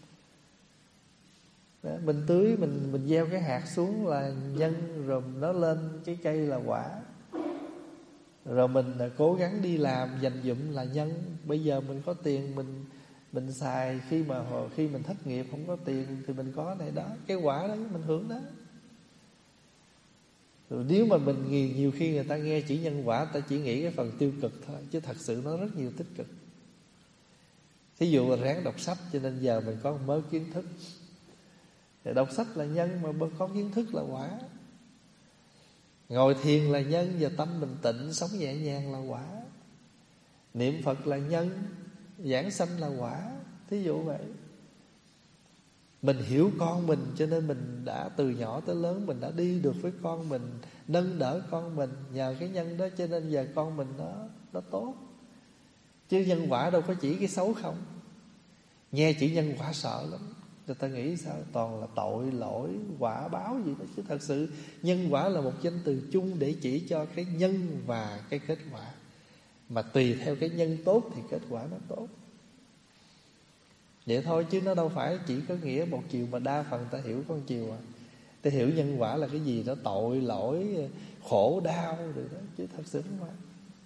Speaker 1: đó, mình tưới, mình mình gieo cái hạt xuống là nhân, rồi nó lên cái cây là quả. Rồi mình cố gắng đi làm dành dụm là nhân. Bây giờ mình có tiền mình mình xài, khi mà khi mình thất nghiệp không có tiền thì mình có này đó, cái quả đó mình hưởng đó. Rồi nếu mà mình nhiều khi người ta nghe chỉ nhân quả, ta chỉ nghĩ cái phần tiêu cực thôi, chứ thật sự nó rất nhiều tích cực. Thí dụ là ráng đọc sách, cho nên giờ mình có một mớ kiến thức. Đọc sách là nhân, mà có kiến thức là quả. Ngồi thiền là nhân, và tâm mình tịnh, sống nhẹ nhàng là quả. Niệm Phật là nhân, giảng sanh là quả. Thí dụ vậy. Mình hiểu con mình, cho nên mình đã từ nhỏ tới lớn mình đã đi được với con mình, nâng đỡ con mình. Nhờ cái nhân đó cho nên giờ con mình nó, nó tốt. Chứ nhân quả đâu có chỉ cái xấu không. Nghe chữ nhân quả sợ lắm. Người ta nghĩ sao toàn là tội lỗi, quả báo gì đó. Chứ thật sự nhân quả là một danh từ chung để chỉ cho cái nhân và cái kết quả. Mà tùy theo cái nhân tốt thì kết quả nó tốt. Vậy thôi, chứ nó đâu phải chỉ có nghĩa một chiều, mà đa phần ta hiểu con chiều à. Để hiểu nhân quả là cái gì đó, tội lỗi, khổ đau rồi đó, chứ thật sự không phải.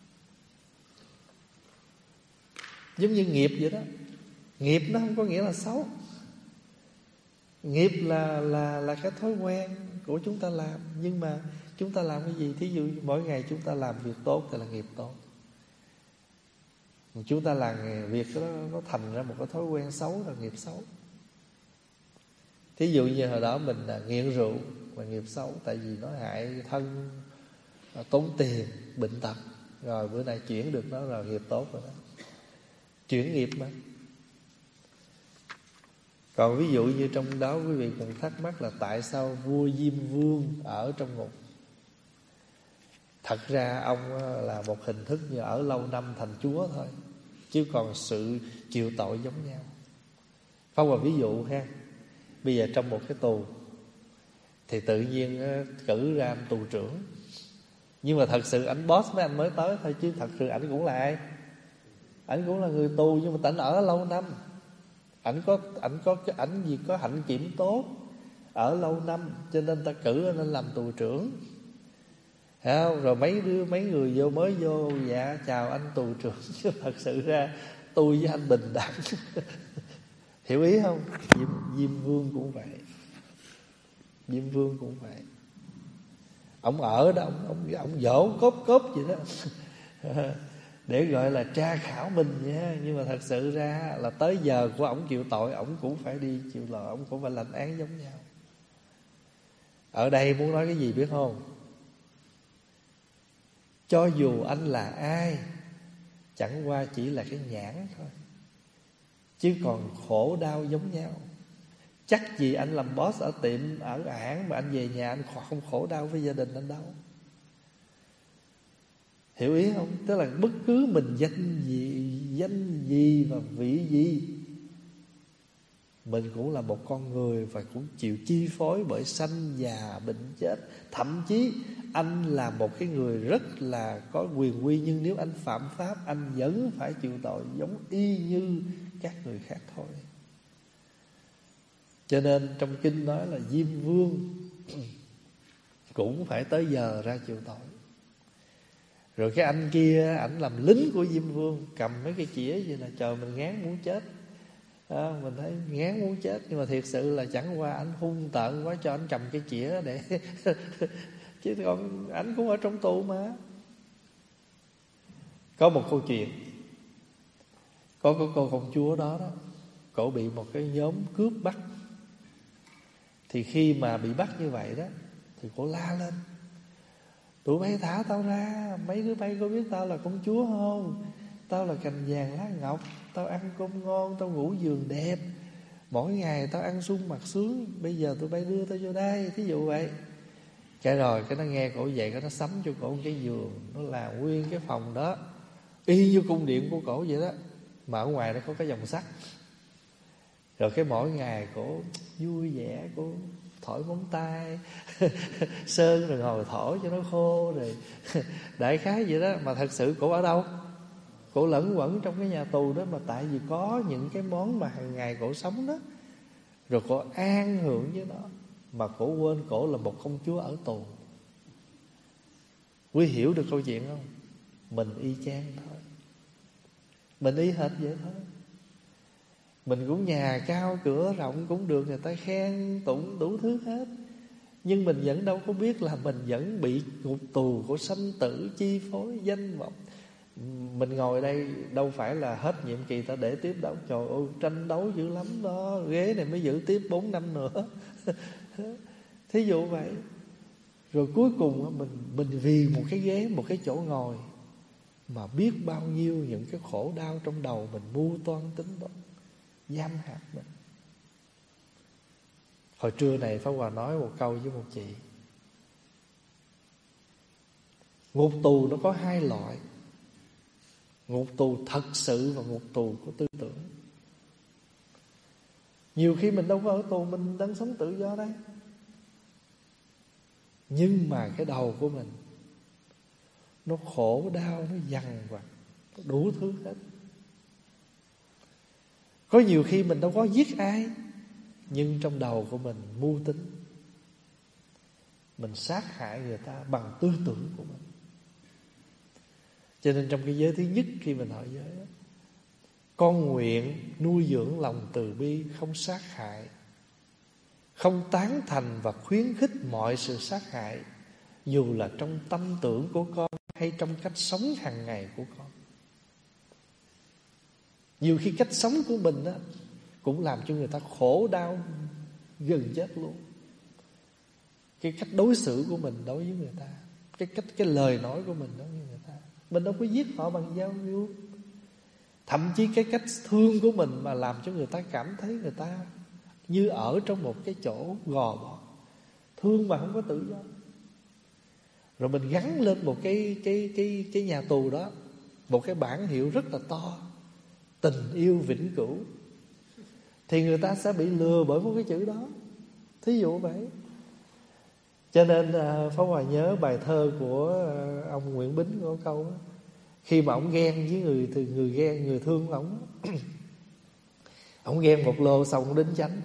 Speaker 1: Giống như nghiệp vậy đó. Nghiệp nó không có nghĩa là xấu. Nghiệp là là là cái thói quen của chúng ta làm. Nhưng mà chúng ta làm cái gì? Thí dụ mỗi ngày chúng ta làm việc tốt thì là nghiệp tốt. Chúng ta làm việc đó nó thành ra một cái thói quen xấu là nghiệp xấu. Thí dụ như hồi đó mình nghiện rượu là nghiệp xấu, tại vì nó hại thân, tốn tiền, bệnh tật. Rồi bữa nay chuyển được nó rồi, nghiệp tốt rồi đó. Chuyển nghiệp mà. Còn ví dụ như trong đó quý vị còn thắc mắc là tại sao vua Diêm Vương ở trong ngục. Thật ra ông là một hình thức như ở lâu năm thành chúa thôi, chứ còn sự chịu tội giống nhau. Phong vào ví dụ ha. Bây giờ trong một cái tù thì tự nhiên cử ra anh tù trưởng. Nhưng mà thật sự ảnh boss mấy anh mới tới thôi, chứ thật sự ảnh cũng là ai? Ảnh cũng là người tù, nhưng mà ảnh ở lâu năm. Ảnh có ảnh có cái ảnh gì có hạnh kiểm tốt, ở lâu năm, cho nên ta cử anh làm tù trưởng. Thấy không? Rồi mấy đứa mấy người vô mới vô, dạ chào anh tù trưởng, chứ thật sự ra tôi với anh bình đẳng. Hiểu ý không? Diêm, Diêm Vương cũng vậy. Diêm Vương cũng vậy. Ông ở đó, ông ông, ông dỗ cốp cốp vậy đó. Để gọi là tra khảo mình nha. Nhưng mà thật sự ra là tới giờ của ổng chịu tội, ổng cũng phải đi chịu tội, ổng cũng phải lãnh án giống nhau. Ở đây muốn nói cái gì biết không? Cho dù anh là ai, chẳng qua chỉ là cái nhãn thôi, chứ còn khổ đau giống nhau. Chắc gì anh làm boss ở tiệm, ở hãng, mà anh về nhà anh không khổ đau với gia đình anh đâu. Hiểu ý không? Tức là bất cứ mình danh gì, danh gì và vị gì, mình cũng là một con người và cũng chịu chi phối bởi sanh già bệnh chết. Thậm chí anh là một cái người rất là có quyền uy, nhưng nếu anh phạm pháp, anh vẫn phải chịu tội giống y như các người khác thôi. Cho nên trong kinh nói là Diêm Vương cũng phải tới giờ ra chịu tội. Rồi cái anh kia, ảnh làm lính của Diêm Vương, cầm mấy cái chĩa vậy là trời, mình ngán muốn chết. À, mình thấy ngán muốn chết. Nhưng mà thiệt sự là chẳng qua ảnh hung tợn quá cho ảnh cầm cái chĩa để chứ còn ảnh cũng ở trong tù mà. Có một câu chuyện, có có cô công chúa đó đó, cổ bị một cái nhóm cướp bắt. Thì khi mà bị bắt như vậy đó, thì cổ la lên: tụi bay thả tao ra, mấy đứa bay có biết tao là công chúa không? Tao là cành vàng lá ngọc, tao ăn cơm ngon, tao ngủ giường đẹp, mỗi ngày tao ăn sung mặc sướng. Bây giờ tụi bay đưa tao vô đây, thí dụ vậy. Cái rồi cái nó nghe cổ vậy, cái nó sắm cho cổ một cái giường, nó làm nguyên cái phòng đó y như cung điện của cổ vậy đó, mà ở ngoài nó có cái vòng sắt. Rồi cái mỗi ngày cổ vui vẻ, cổ thổi móng tay sơn rồi ngồi thổi cho nó khô rồi đại khái vậy đó. Mà thật sự cổ ở đâu? Cổ lẫn quẩn trong cái nhà tù đó, mà tại vì có những cái món mà hàng ngày cổ sống đó, rồi cổ an hưởng với nó, mà cổ quên cổ là một công chúa ở tù. Quý hiểu được câu chuyện không? Mình y chang thôi, mình y hệt vậy thôi. Mình cũng nhà cao cửa rộng, cũng được người ta khen tụng đủ thứ hết, nhưng mình vẫn đâu có biết là mình vẫn bị ngục tù của sanh tử chi phối, danh vọng. Mình ngồi đây đâu phải là hết nhiệm kỳ ta để tiếp đâu. Trời ơi, tranh đấu dữ lắm đó, ghế này mới giữ tiếp bốn năm nữa. Thí dụ vậy. Rồi cuối cùng mình, mình vì một cái ghế, một cái chỗ ngồi, mà biết bao nhiêu những cái khổ đau trong đầu mình mưu toan tính toán, giam hạt mình. Hồi trưa này Pháp Hòa nói một câu với một chị: ngục tù nó có hai loại, ngục tù thật sự và ngục tù của tư tưởng. Nhiều khi mình đâu có ở tù, mình đang sống tự do đấy, nhưng mà cái đầu của mình nó khổ đau, nó dằn vặt, nó đủ thứ hết. Có nhiều khi mình đâu có giết ai, nhưng trong đầu của mình mưu tính, Mình sát hại người ta bằng tư tưởng của mình. Cho nên trong cái giới thứ nhất khi mình hỏi giới, con nguyện nuôi dưỡng lòng từ bi, không sát hại, không tán thành và khuyến khích mọi sự sát hại, dù là trong tâm tưởng của con hay trong cách sống hàng ngày của con. Nhiều khi cách sống của mình đó cũng làm cho người ta khổ đau gần chết luôn. Cái cách đối xử của mình đối với người ta, Cái cách cái lời nói của mình đối với người ta, mình đâu có giết họ bằng dao vuông. Thậm chí cái cách thương của mình mà làm cho người ta cảm thấy người ta như ở trong một cái chỗ gò bó, thương mà không có tự do. Rồi mình gắn lên một cái cái cái cái nhà tù đó một cái bảng hiệu rất là to: tình yêu vĩnh cửu. Thì người ta sẽ bị lừa bởi một cái chữ đó. Thí dụ vậy. Cho nên Pháp Hòa nhớ bài thơ của ông Nguyễn Bính có câu đó. Khi mà ông ghen với người thì người ghen người thương ông, ông ghen một lô xong ông đến chánh: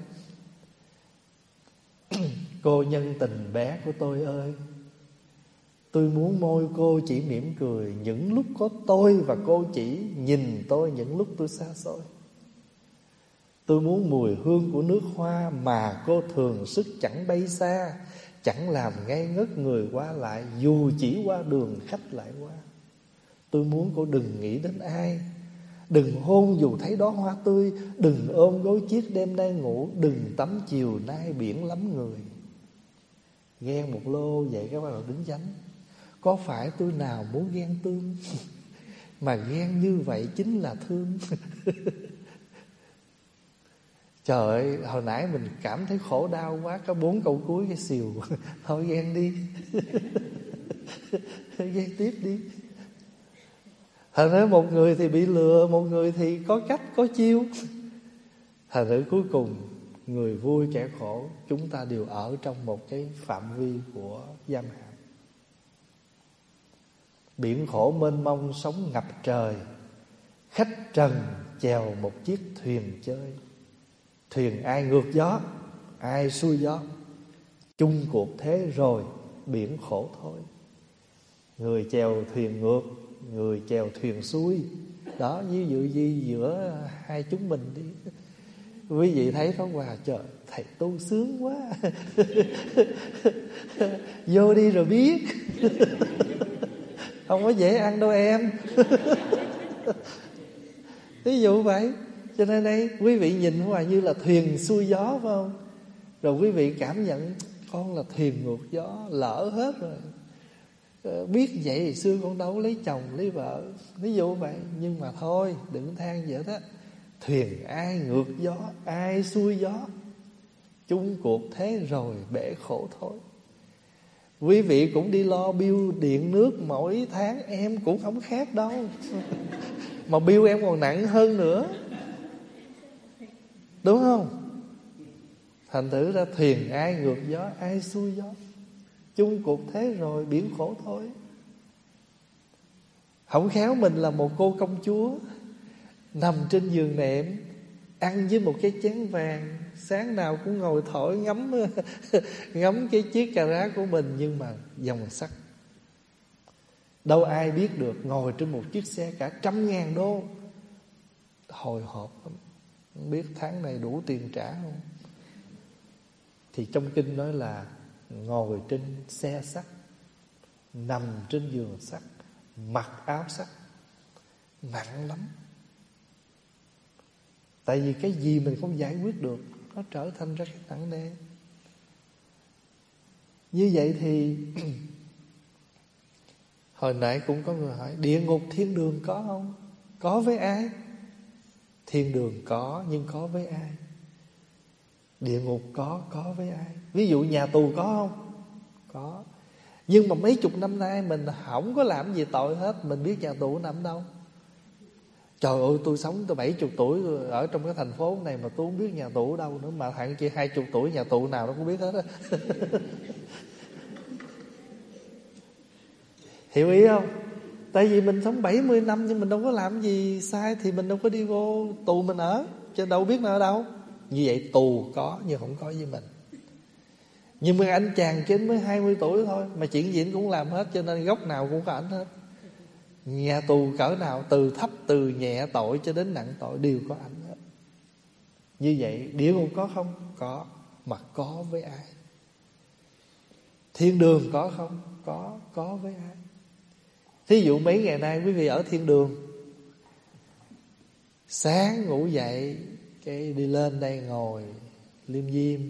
Speaker 1: cô nhân tình bé của tôi ơi, tôi muốn môi cô chỉ mỉm cười những lúc có tôi, và cô chỉ nhìn tôi những lúc tôi xa xôi. Tôi muốn mùi hương của nước hoa mà cô thường sức chẳng bay xa, chẳng làm ngây ngất người qua lại, dù chỉ qua đường khách lại qua. Tôi muốn cô đừng nghĩ đến ai, đừng hôn dù thấy đó hoa tươi, đừng ôm gối chiếc đêm nay ngủ, đừng tắm chiều nay biển lắm người. Ghen một lô vậy các bạn đính chánh. Có phải tôi nào muốn ghen tương mà ghen như vậy chính là thương. Trời ơi, hồi nãy mình cảm thấy khổ đau quá, có bốn câu cuối cái xìu. Thôi ghen đi. Ghen tiếp đi. Thành ra một người thì bị lừa, một người thì có cách, có chiêu. Thành ra cuối cùng người vui kẻ khổ, chúng ta đều ở trong một cái phạm vi của giam hãm. Biển khổ mênh mông sóng ngập trời, khách trần chèo một chiếc thuyền chơi. Thuyền ai ngược gió, ai xuôi gió, chung cuộc thế rồi biển khổ thôi. Người chèo thuyền ngược, người chèo thuyền xuôi. Đó, ví dụ gì giữa hai chúng mình đi. Quý vị thấy Pháp Hòa, trời, thầy tu sướng quá. Vô đi rồi biết. Không có dễ ăn đâu em. Ví dụ vậy. Cho nên đây quý vị nhìn Pháp Hòa như là thuyền xuôi gió, phải không? Rồi quý vị cảm nhận con là thuyền ngược gió, lỡ hết rồi. Biết vậy thì xưa con đâu lấy chồng lấy vợ. Ví dụ vậy. Nhưng mà thôi, đừng than vậy đó. Thuyền ai ngược gió, ai xuôi gió, chung cuộc thế rồi bể khổ thôi. Quý vị cũng đi lo bill điện nước mỗi tháng, em cũng không khác đâu. Mà bill em còn nặng hơn nữa, đúng không? Thành thử ra thuyền ai ngược gió, ai xuôi gió, chung cuộc thế rồi biển khổ thôi. Không khéo mình là một cô công chúa nằm trên giường nệm, ăn với một cái chén vàng, sáng nào cũng ngồi thổi ngắm ngắm cái chiếc cà rá của mình, nhưng mà dòng sắt. Đâu ai biết được ngồi trên một chiếc xe cả trăm ngàn đô, hồi hộp lắm, không biết tháng này đủ tiền trả không. Thì trong kinh nói là ngồi trên xe sắt, nằm trên giường sắt, mặc áo sắt, nặng lắm. Tại vì cái gì mình không giải quyết được, nó trở thành ra cái nặng nề. Như vậy thì hồi nãy cũng có người hỏi, địa ngục thiên đường có không? Có với ai? Thiên đường có, nhưng có với ai? Địa ngục có, có với ai? Ví dụ nhà tù có không? Có. Nhưng mà mấy chục năm nay mình không có làm gì tội hết, mình biết nhà tù nằm đâu. Trời ơi, tôi sống tôi bảy chục tuổi ở trong cái thành phố này mà tôi không biết nhà tù ở đâu nữa. Mà thằng kia hai chục tuổi nhà tù nào nó cũng biết hết á. Hiểu ý không? Tại vì mình sống bảy mươi năm nhưng mình đâu có làm gì sai, thì mình đâu có đi vô tù mình ở, chứ đâu biết nó ở đâu. Như vậy tù có nhưng không có với mình. Nhưng mà anh chàng trên mới hai mươi tuổi thôi mà chuyện gì cũng làm hết, cho nên góc nào cũng có ảnh hết. Nhà tù cỡ nào, từ thấp từ nhẹ tội cho đến nặng tội đều có ảnh hết. Như vậy địa ngục có không? Có. Mà có với ai? Thiên đường có không? Có. Có với ai? Thí dụ mấy ngày nay quý vị ở thiên đường, sáng ngủ dậy cái đi lên đây ngồi liêm diêm,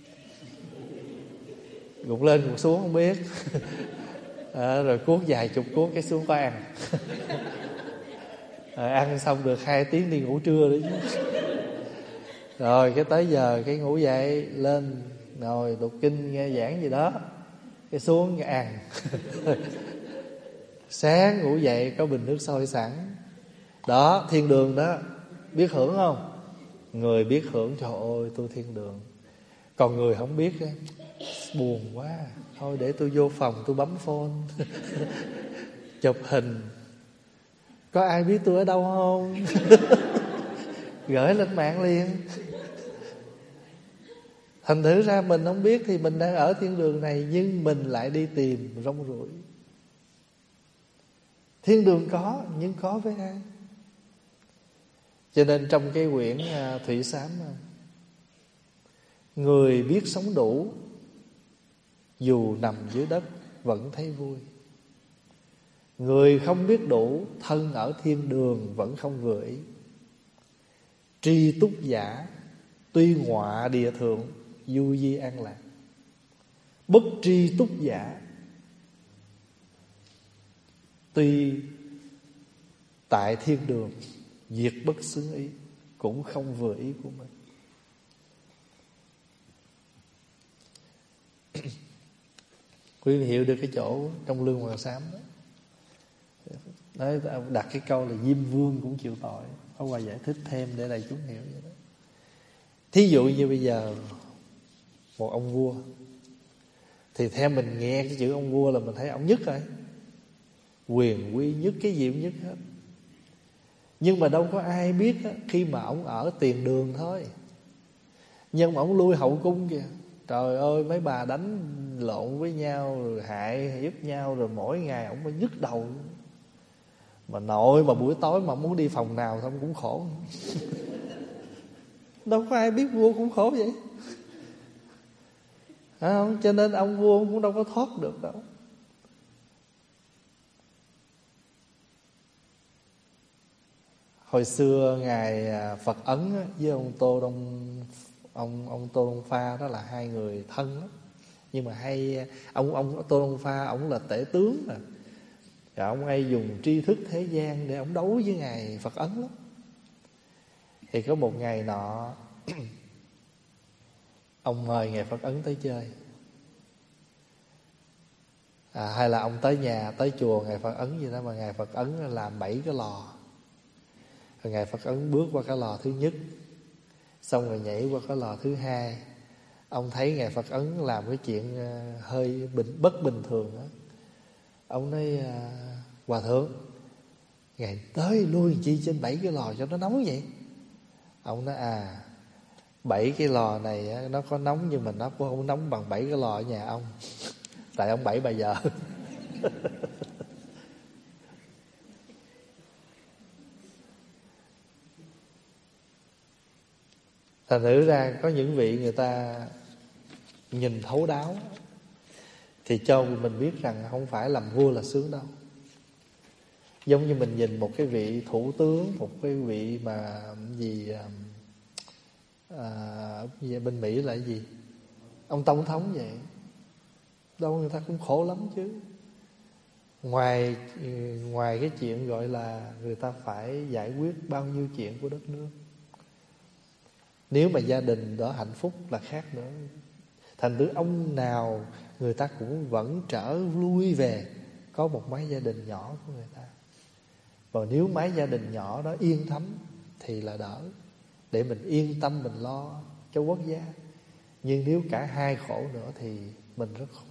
Speaker 1: gục lên gục xuống không biết. À, rồi cuốc vài chục cuốc cái xuống có ăn. Rồi ăn xong được hai tiếng đi ngủ trưa đấy chứ. Rồi cái tới giờ cái ngủ dậy lên ngồi đọc kinh nghe giảng gì đó, cái xuống cái ăn. Sáng ngủ dậy có bình nước sôi sẵn. Đó, thiên đường đó. Biết hưởng không? Người biết hưởng, trời ơi tôi thiên đường. Còn người không biết, buồn quá, thôi để tôi vô phòng tôi bấm phone. Chụp hình. Có ai biết tôi ở đâu không? Gửi lên mạng liền. Thành thử ra mình không biết thì mình đang ở thiên đường này, nhưng mình lại đi tìm rong ruổi. Thiên đường có, nhưng có với ai? Cho nên trong cái quyển Thủy Sám, người biết sống đủ dù nằm dưới đất vẫn thấy vui. Người không biết đủ thân ở thiên đường vẫn không vừa ý. Tri túc giả tuy ngọa địa thượng du di an lạc. Bất tri túc giả tuy tại thiên đường diệt bất xứng ý, cũng không vừa ý của mình. Quý vị hiểu được cái chỗ trong Lương Hoàng Sám đó. Đấy, đặt cái câu là Diêm Vương cũng chịu tội. Có qua giải thích thêm để đại chúng hiểu vậy đó. Thí dụ như bây giờ một ông vua, thì theo mình nghe cái chữ ông vua là mình thấy ông nhất rồi, quyền quy nhất, cái gì cũng nhất hết. Nhưng mà đâu có ai biết á, khi mà ông ở tiền đường thôi. Nhưng mà ông lui hậu cung kìa, trời ơi mấy bà đánh lộn với nhau rồi hại giúp nhau, rồi mỗi ngày ông phải nhức đầu. Mà nội mà buổi tối mà muốn đi phòng nào thì ông cũng khổ. Đâu có ai biết vua cũng khổ vậy. À, không? Cho nên ông vua cũng đâu có thoát được đâu. Hồi xưa ngài Phật Ấn với ông Tô Đông ông ông Tô Đông Pha đó là hai người thân lắm. Nhưng mà hay ông ông Tô Đông Pha ông là tể tướng mà. Và ông hay dùng tri thức thế gian để ông đấu với ngài Phật Ấn lắm. Thì có một ngày nọ ông mời ngài Phật Ấn tới chơi. À, hay là ông tới nhà, tới chùa ngài Phật Ấn gì đó, mà ngài Phật Ấn làm bảy cái lò. Rồi ngài Phật Ấn bước qua cái lò thứ nhất, xong rồi nhảy qua cái lò thứ hai. Ông thấy ngài Phật Ấn làm cái chuyện hơi bình, bất bình thường đó. Ông nói: Hòa thượng, ngài tới lui chi trên bảy cái lò cho nó nóng vậy? Ông nói: à, bảy cái lò này nó có nóng, nhưng mà nó cũng không nóng bằng bảy cái lò ở nhà ông. Tại ông bảy bà vợ. Thành thử ra có những vị người ta nhìn thấu đáo thì cho mình biết rằng không phải làm vua là sướng đâu. Giống như mình nhìn một cái vị thủ tướng, một cái vị mà gì à, bên Mỹ là cái gì, ông tổng thống vậy, đâu người ta cũng khổ lắm chứ. Ngoài ngoài cái chuyện gọi là người ta phải giải quyết bao nhiêu chuyện của đất nước. Nếu mà gia đình đó hạnh phúc là khác nữa. Thành thử ông nào người ta cũng vẫn trở lui về có một mái gia đình nhỏ của người ta. Và nếu mái gia đình nhỏ đó yên thấm thì là đỡ, để mình yên tâm mình lo cho quốc gia. Nhưng nếu cả hai khổ nữa thì mình rất khổ.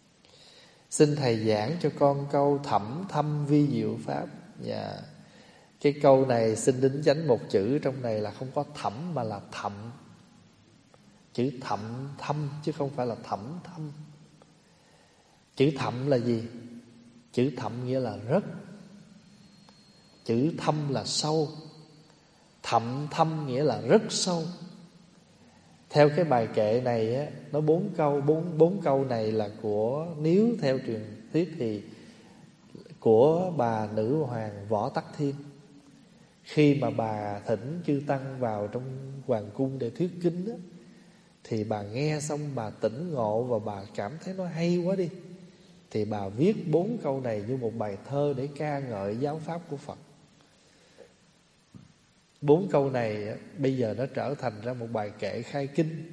Speaker 1: Xin thầy giảng cho con câu thẩm thâm vi diệu pháp. Dạ. Cái câu này xin đính chánh một chữ trong này là không có thẩm mà là thậm. Chữ thậm thâm chứ không phải là thẩm thâm. Chữ thậm là gì? Chữ thậm nghĩa là rất. Chữ thâm là sâu. Thậm thâm nghĩa là rất sâu. Theo cái bài kệ này á, nó bốn câu, bốn bốn câu này là của, nếu theo truyền thuyết thì của bà nữ hoàng Võ Tắc Thiên. Khi mà bà thỉnh chư tăng vào trong hoàng cung để thuyết kinh á, thì bà nghe xong bà tỉnh ngộ và bà cảm thấy nó hay quá đi, thì bà viết bốn câu này như một bài thơ để ca ngợi giáo pháp của Phật. Bốn câu này bây giờ nó trở thành ra một bài kệ khai kinh.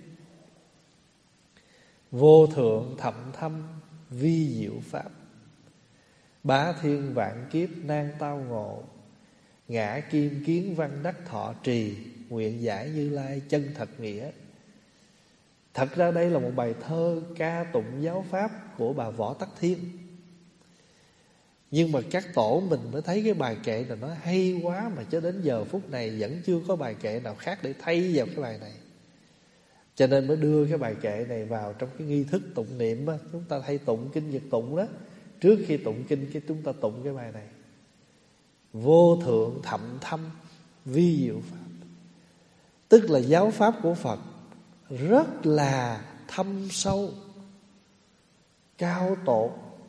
Speaker 1: Vô thượng thậm thâm vi diệu pháp, bá thiên vạn kiếp nan tao ngộ, ngã kim kiến văn đắc thọ trì, nguyện giải Như Lai chân thật nghĩa. Thật ra đây là một bài thơ ca tụng giáo pháp của bà Võ Tắc Thiên. Nhưng mà các tổ mình mới thấy cái bài kệ này nó hay quá, mà cho đến giờ phút này vẫn chưa có bài kệ nào khác để thay vào cái bài này. Cho nên mới đưa cái bài kệ này vào trong cái nghi thức tụng niệm á. Chúng ta hay tụng kinh Nhật tụng đó, trước khi tụng kinh cái chúng ta tụng cái bài này. Vô thượng thậm thâm vi diệu pháp, tức là giáo pháp của Phật rất là thâm sâu, cao tột,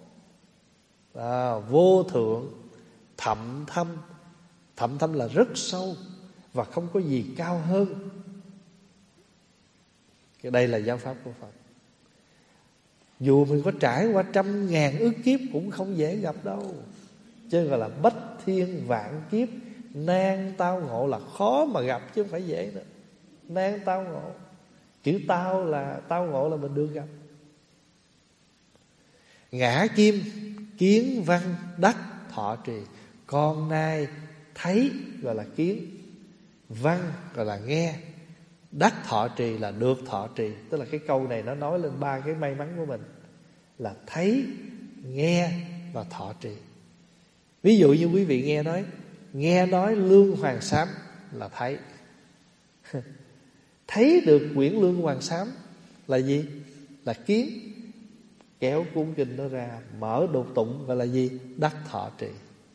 Speaker 1: à, vô thượng thậm thâm. Thậm thâm là rất sâu và không có gì cao hơn. Cái đây là giáo pháp của Phật. Dù mình có trải qua trăm ngàn ức kiếp cũng không dễ gặp đâu. Chứ gọi là bách thiên vạn kiếp nan tao ngộ, là khó mà gặp chứ không phải dễ nữa. Nan tao ngộ, chữ tao là tao ngộ là mình được gặp. Ngã kim kiến văn đắc thọ trì, con nay thấy gọi là kiến, văn gọi là nghe, đắc thọ trì là được thọ trì. Tức là cái câu này nó nói lên ba cái may mắn của mình là thấy, nghe và thọ trì. Ví dụ như quý vị nghe nói, nghe nói Lương Hoàng Sám là thấy. Thấy được quyển Lương Hoàng Sám là gì? Là kiến. Kéo cuốn kinh nó ra, mở đột tụng gọi là gì? Đắc thọ trì.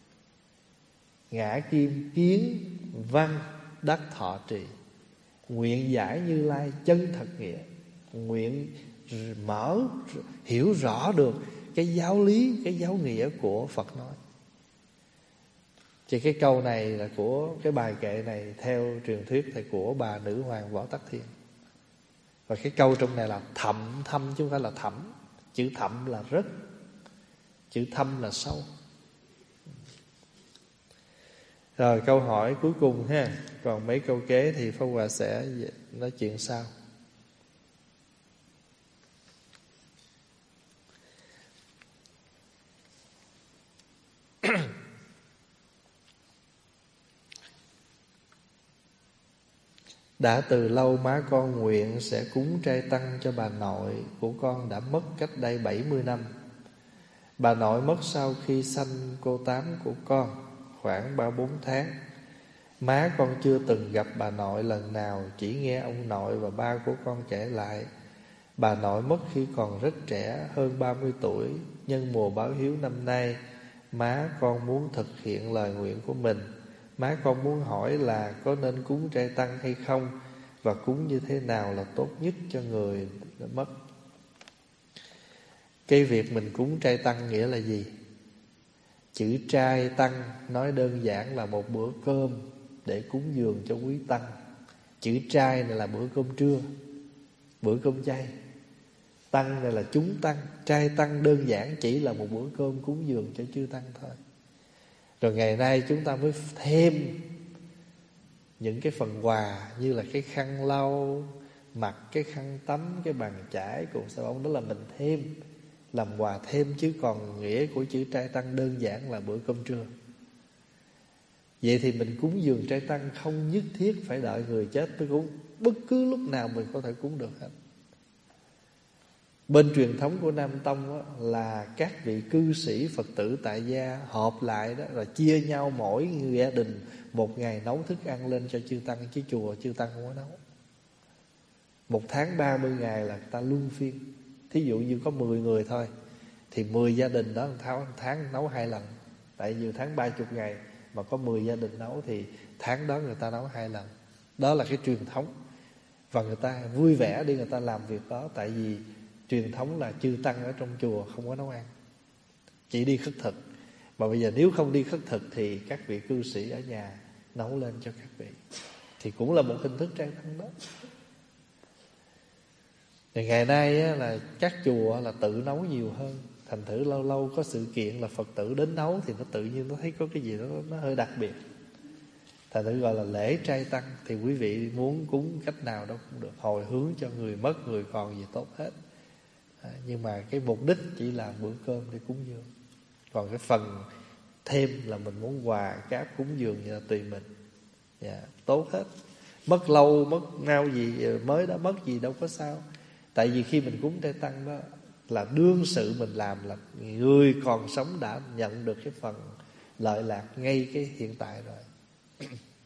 Speaker 1: Ngã kim kiến văn đắc thọ trì, nguyện giải Như Lai chân thật nghĩa. Nguyện mở, hiểu rõ được cái giáo lý, cái giáo nghĩa của Phật nói. Thì cái câu này là của cái bài kệ này theo truyền thuyết thì của bà nữ hoàng Võ Tắc Thiên. Và cái câu trong này là thậm thâm chứ không phải là thẩm. Chữ thậm là rất, chữ thâm là sâu. Rồi câu hỏi cuối cùng ha. Còn mấy câu kế thì Pháp Hòa sẽ nói chuyện sau. Đã từ lâu má con nguyện sẽ cúng trai tăng cho bà nội của con đã mất cách đây bảy mươi năm. Bà nội mất sau khi sanh cô tám của con khoảng ba bốn tháng. Má con chưa từng gặp bà nội lần nào, chỉ nghe ông nội và ba của con kể lại. Bà nội mất khi còn rất trẻ, hơn ba mươi tuổi. Nhân mùa báo hiếu năm nay, má con muốn thực hiện lời nguyện của mình. Má con muốn hỏi là có nên cúng trai tăng hay không, và cúng như thế nào là tốt nhất cho người đã mất. Cái việc mình cúng trai tăng nghĩa là gì? Chữ trai tăng nói đơn giản là một bữa cơm để cúng dường cho quý tăng. Chữ trai này là bữa cơm trưa, bữa cơm chay. Tăng này là chúng tăng. Trai tăng đơn giản chỉ là một bữa cơm cúng dường cho chư tăng thôi. Rồi ngày nay chúng ta mới thêm những cái phần quà như là cái khăn lau, mặc cái khăn tắm, cái bàn chải cùng xà bông. Đó là mình thêm, làm quà thêm, chứ còn nghĩa của chữ trai tăng đơn giản là bữa cơm trưa. Vậy thì mình cúng dường trai tăng không nhất thiết phải đợi người chết mới cúng. Bất cứ lúc nào mình có thể cúng được hết. Bên truyền thống của Nam Tông á, là các vị cư sĩ Phật tử tại gia họp lại đó, rồi chia nhau mỗi gia đình một ngày nấu thức ăn lên cho chư tăng, chứ chùa chư tăng không có nấu. Một tháng ba mươi ngày là người ta luân phiên. Thí dụ như có mười người thôi thì mười gia đình đó tháng, tháng nấu hai lần. Tại vì tháng ba mươi ngày mà có mười gia đình nấu thì tháng đó người ta nấu hai lần. Đó là cái truyền thống. Và người ta vui vẻ đi người ta làm việc đó. Tại vì truyền thống là chư tăng ở trong chùa không có nấu ăn, chỉ đi khất thực. Mà bây giờ nếu không đi khất thực thì các vị cư sĩ ở nhà nấu lên cho các vị, thì cũng là một hình thức trai tăng đó. Thì ngày nay á, là các chùa là tự nấu nhiều hơn. Thành thử lâu lâu có sự kiện là Phật tử đến nấu thì nó tự nhiên nó thấy có cái gì đó nó hơi đặc biệt. Thành thử gọi là lễ trai tăng. Thì quý vị muốn cúng cách nào đó cũng được, hồi hướng cho người mất người còn gì tốt hết. À, nhưng mà cái mục đích chỉ là bữa cơm để cúng dường. Còn cái phần thêm là mình muốn quà cáp cúng dường thì là tùy mình. Dạ, tốt hết. Mất lâu mất ngao gì mới đó mất gì đâu có sao. Tại vì khi mình cúng trai tăng đó là đương sự mình làm là người còn sống đã nhận được cái phần lợi lạc ngay cái hiện tại rồi.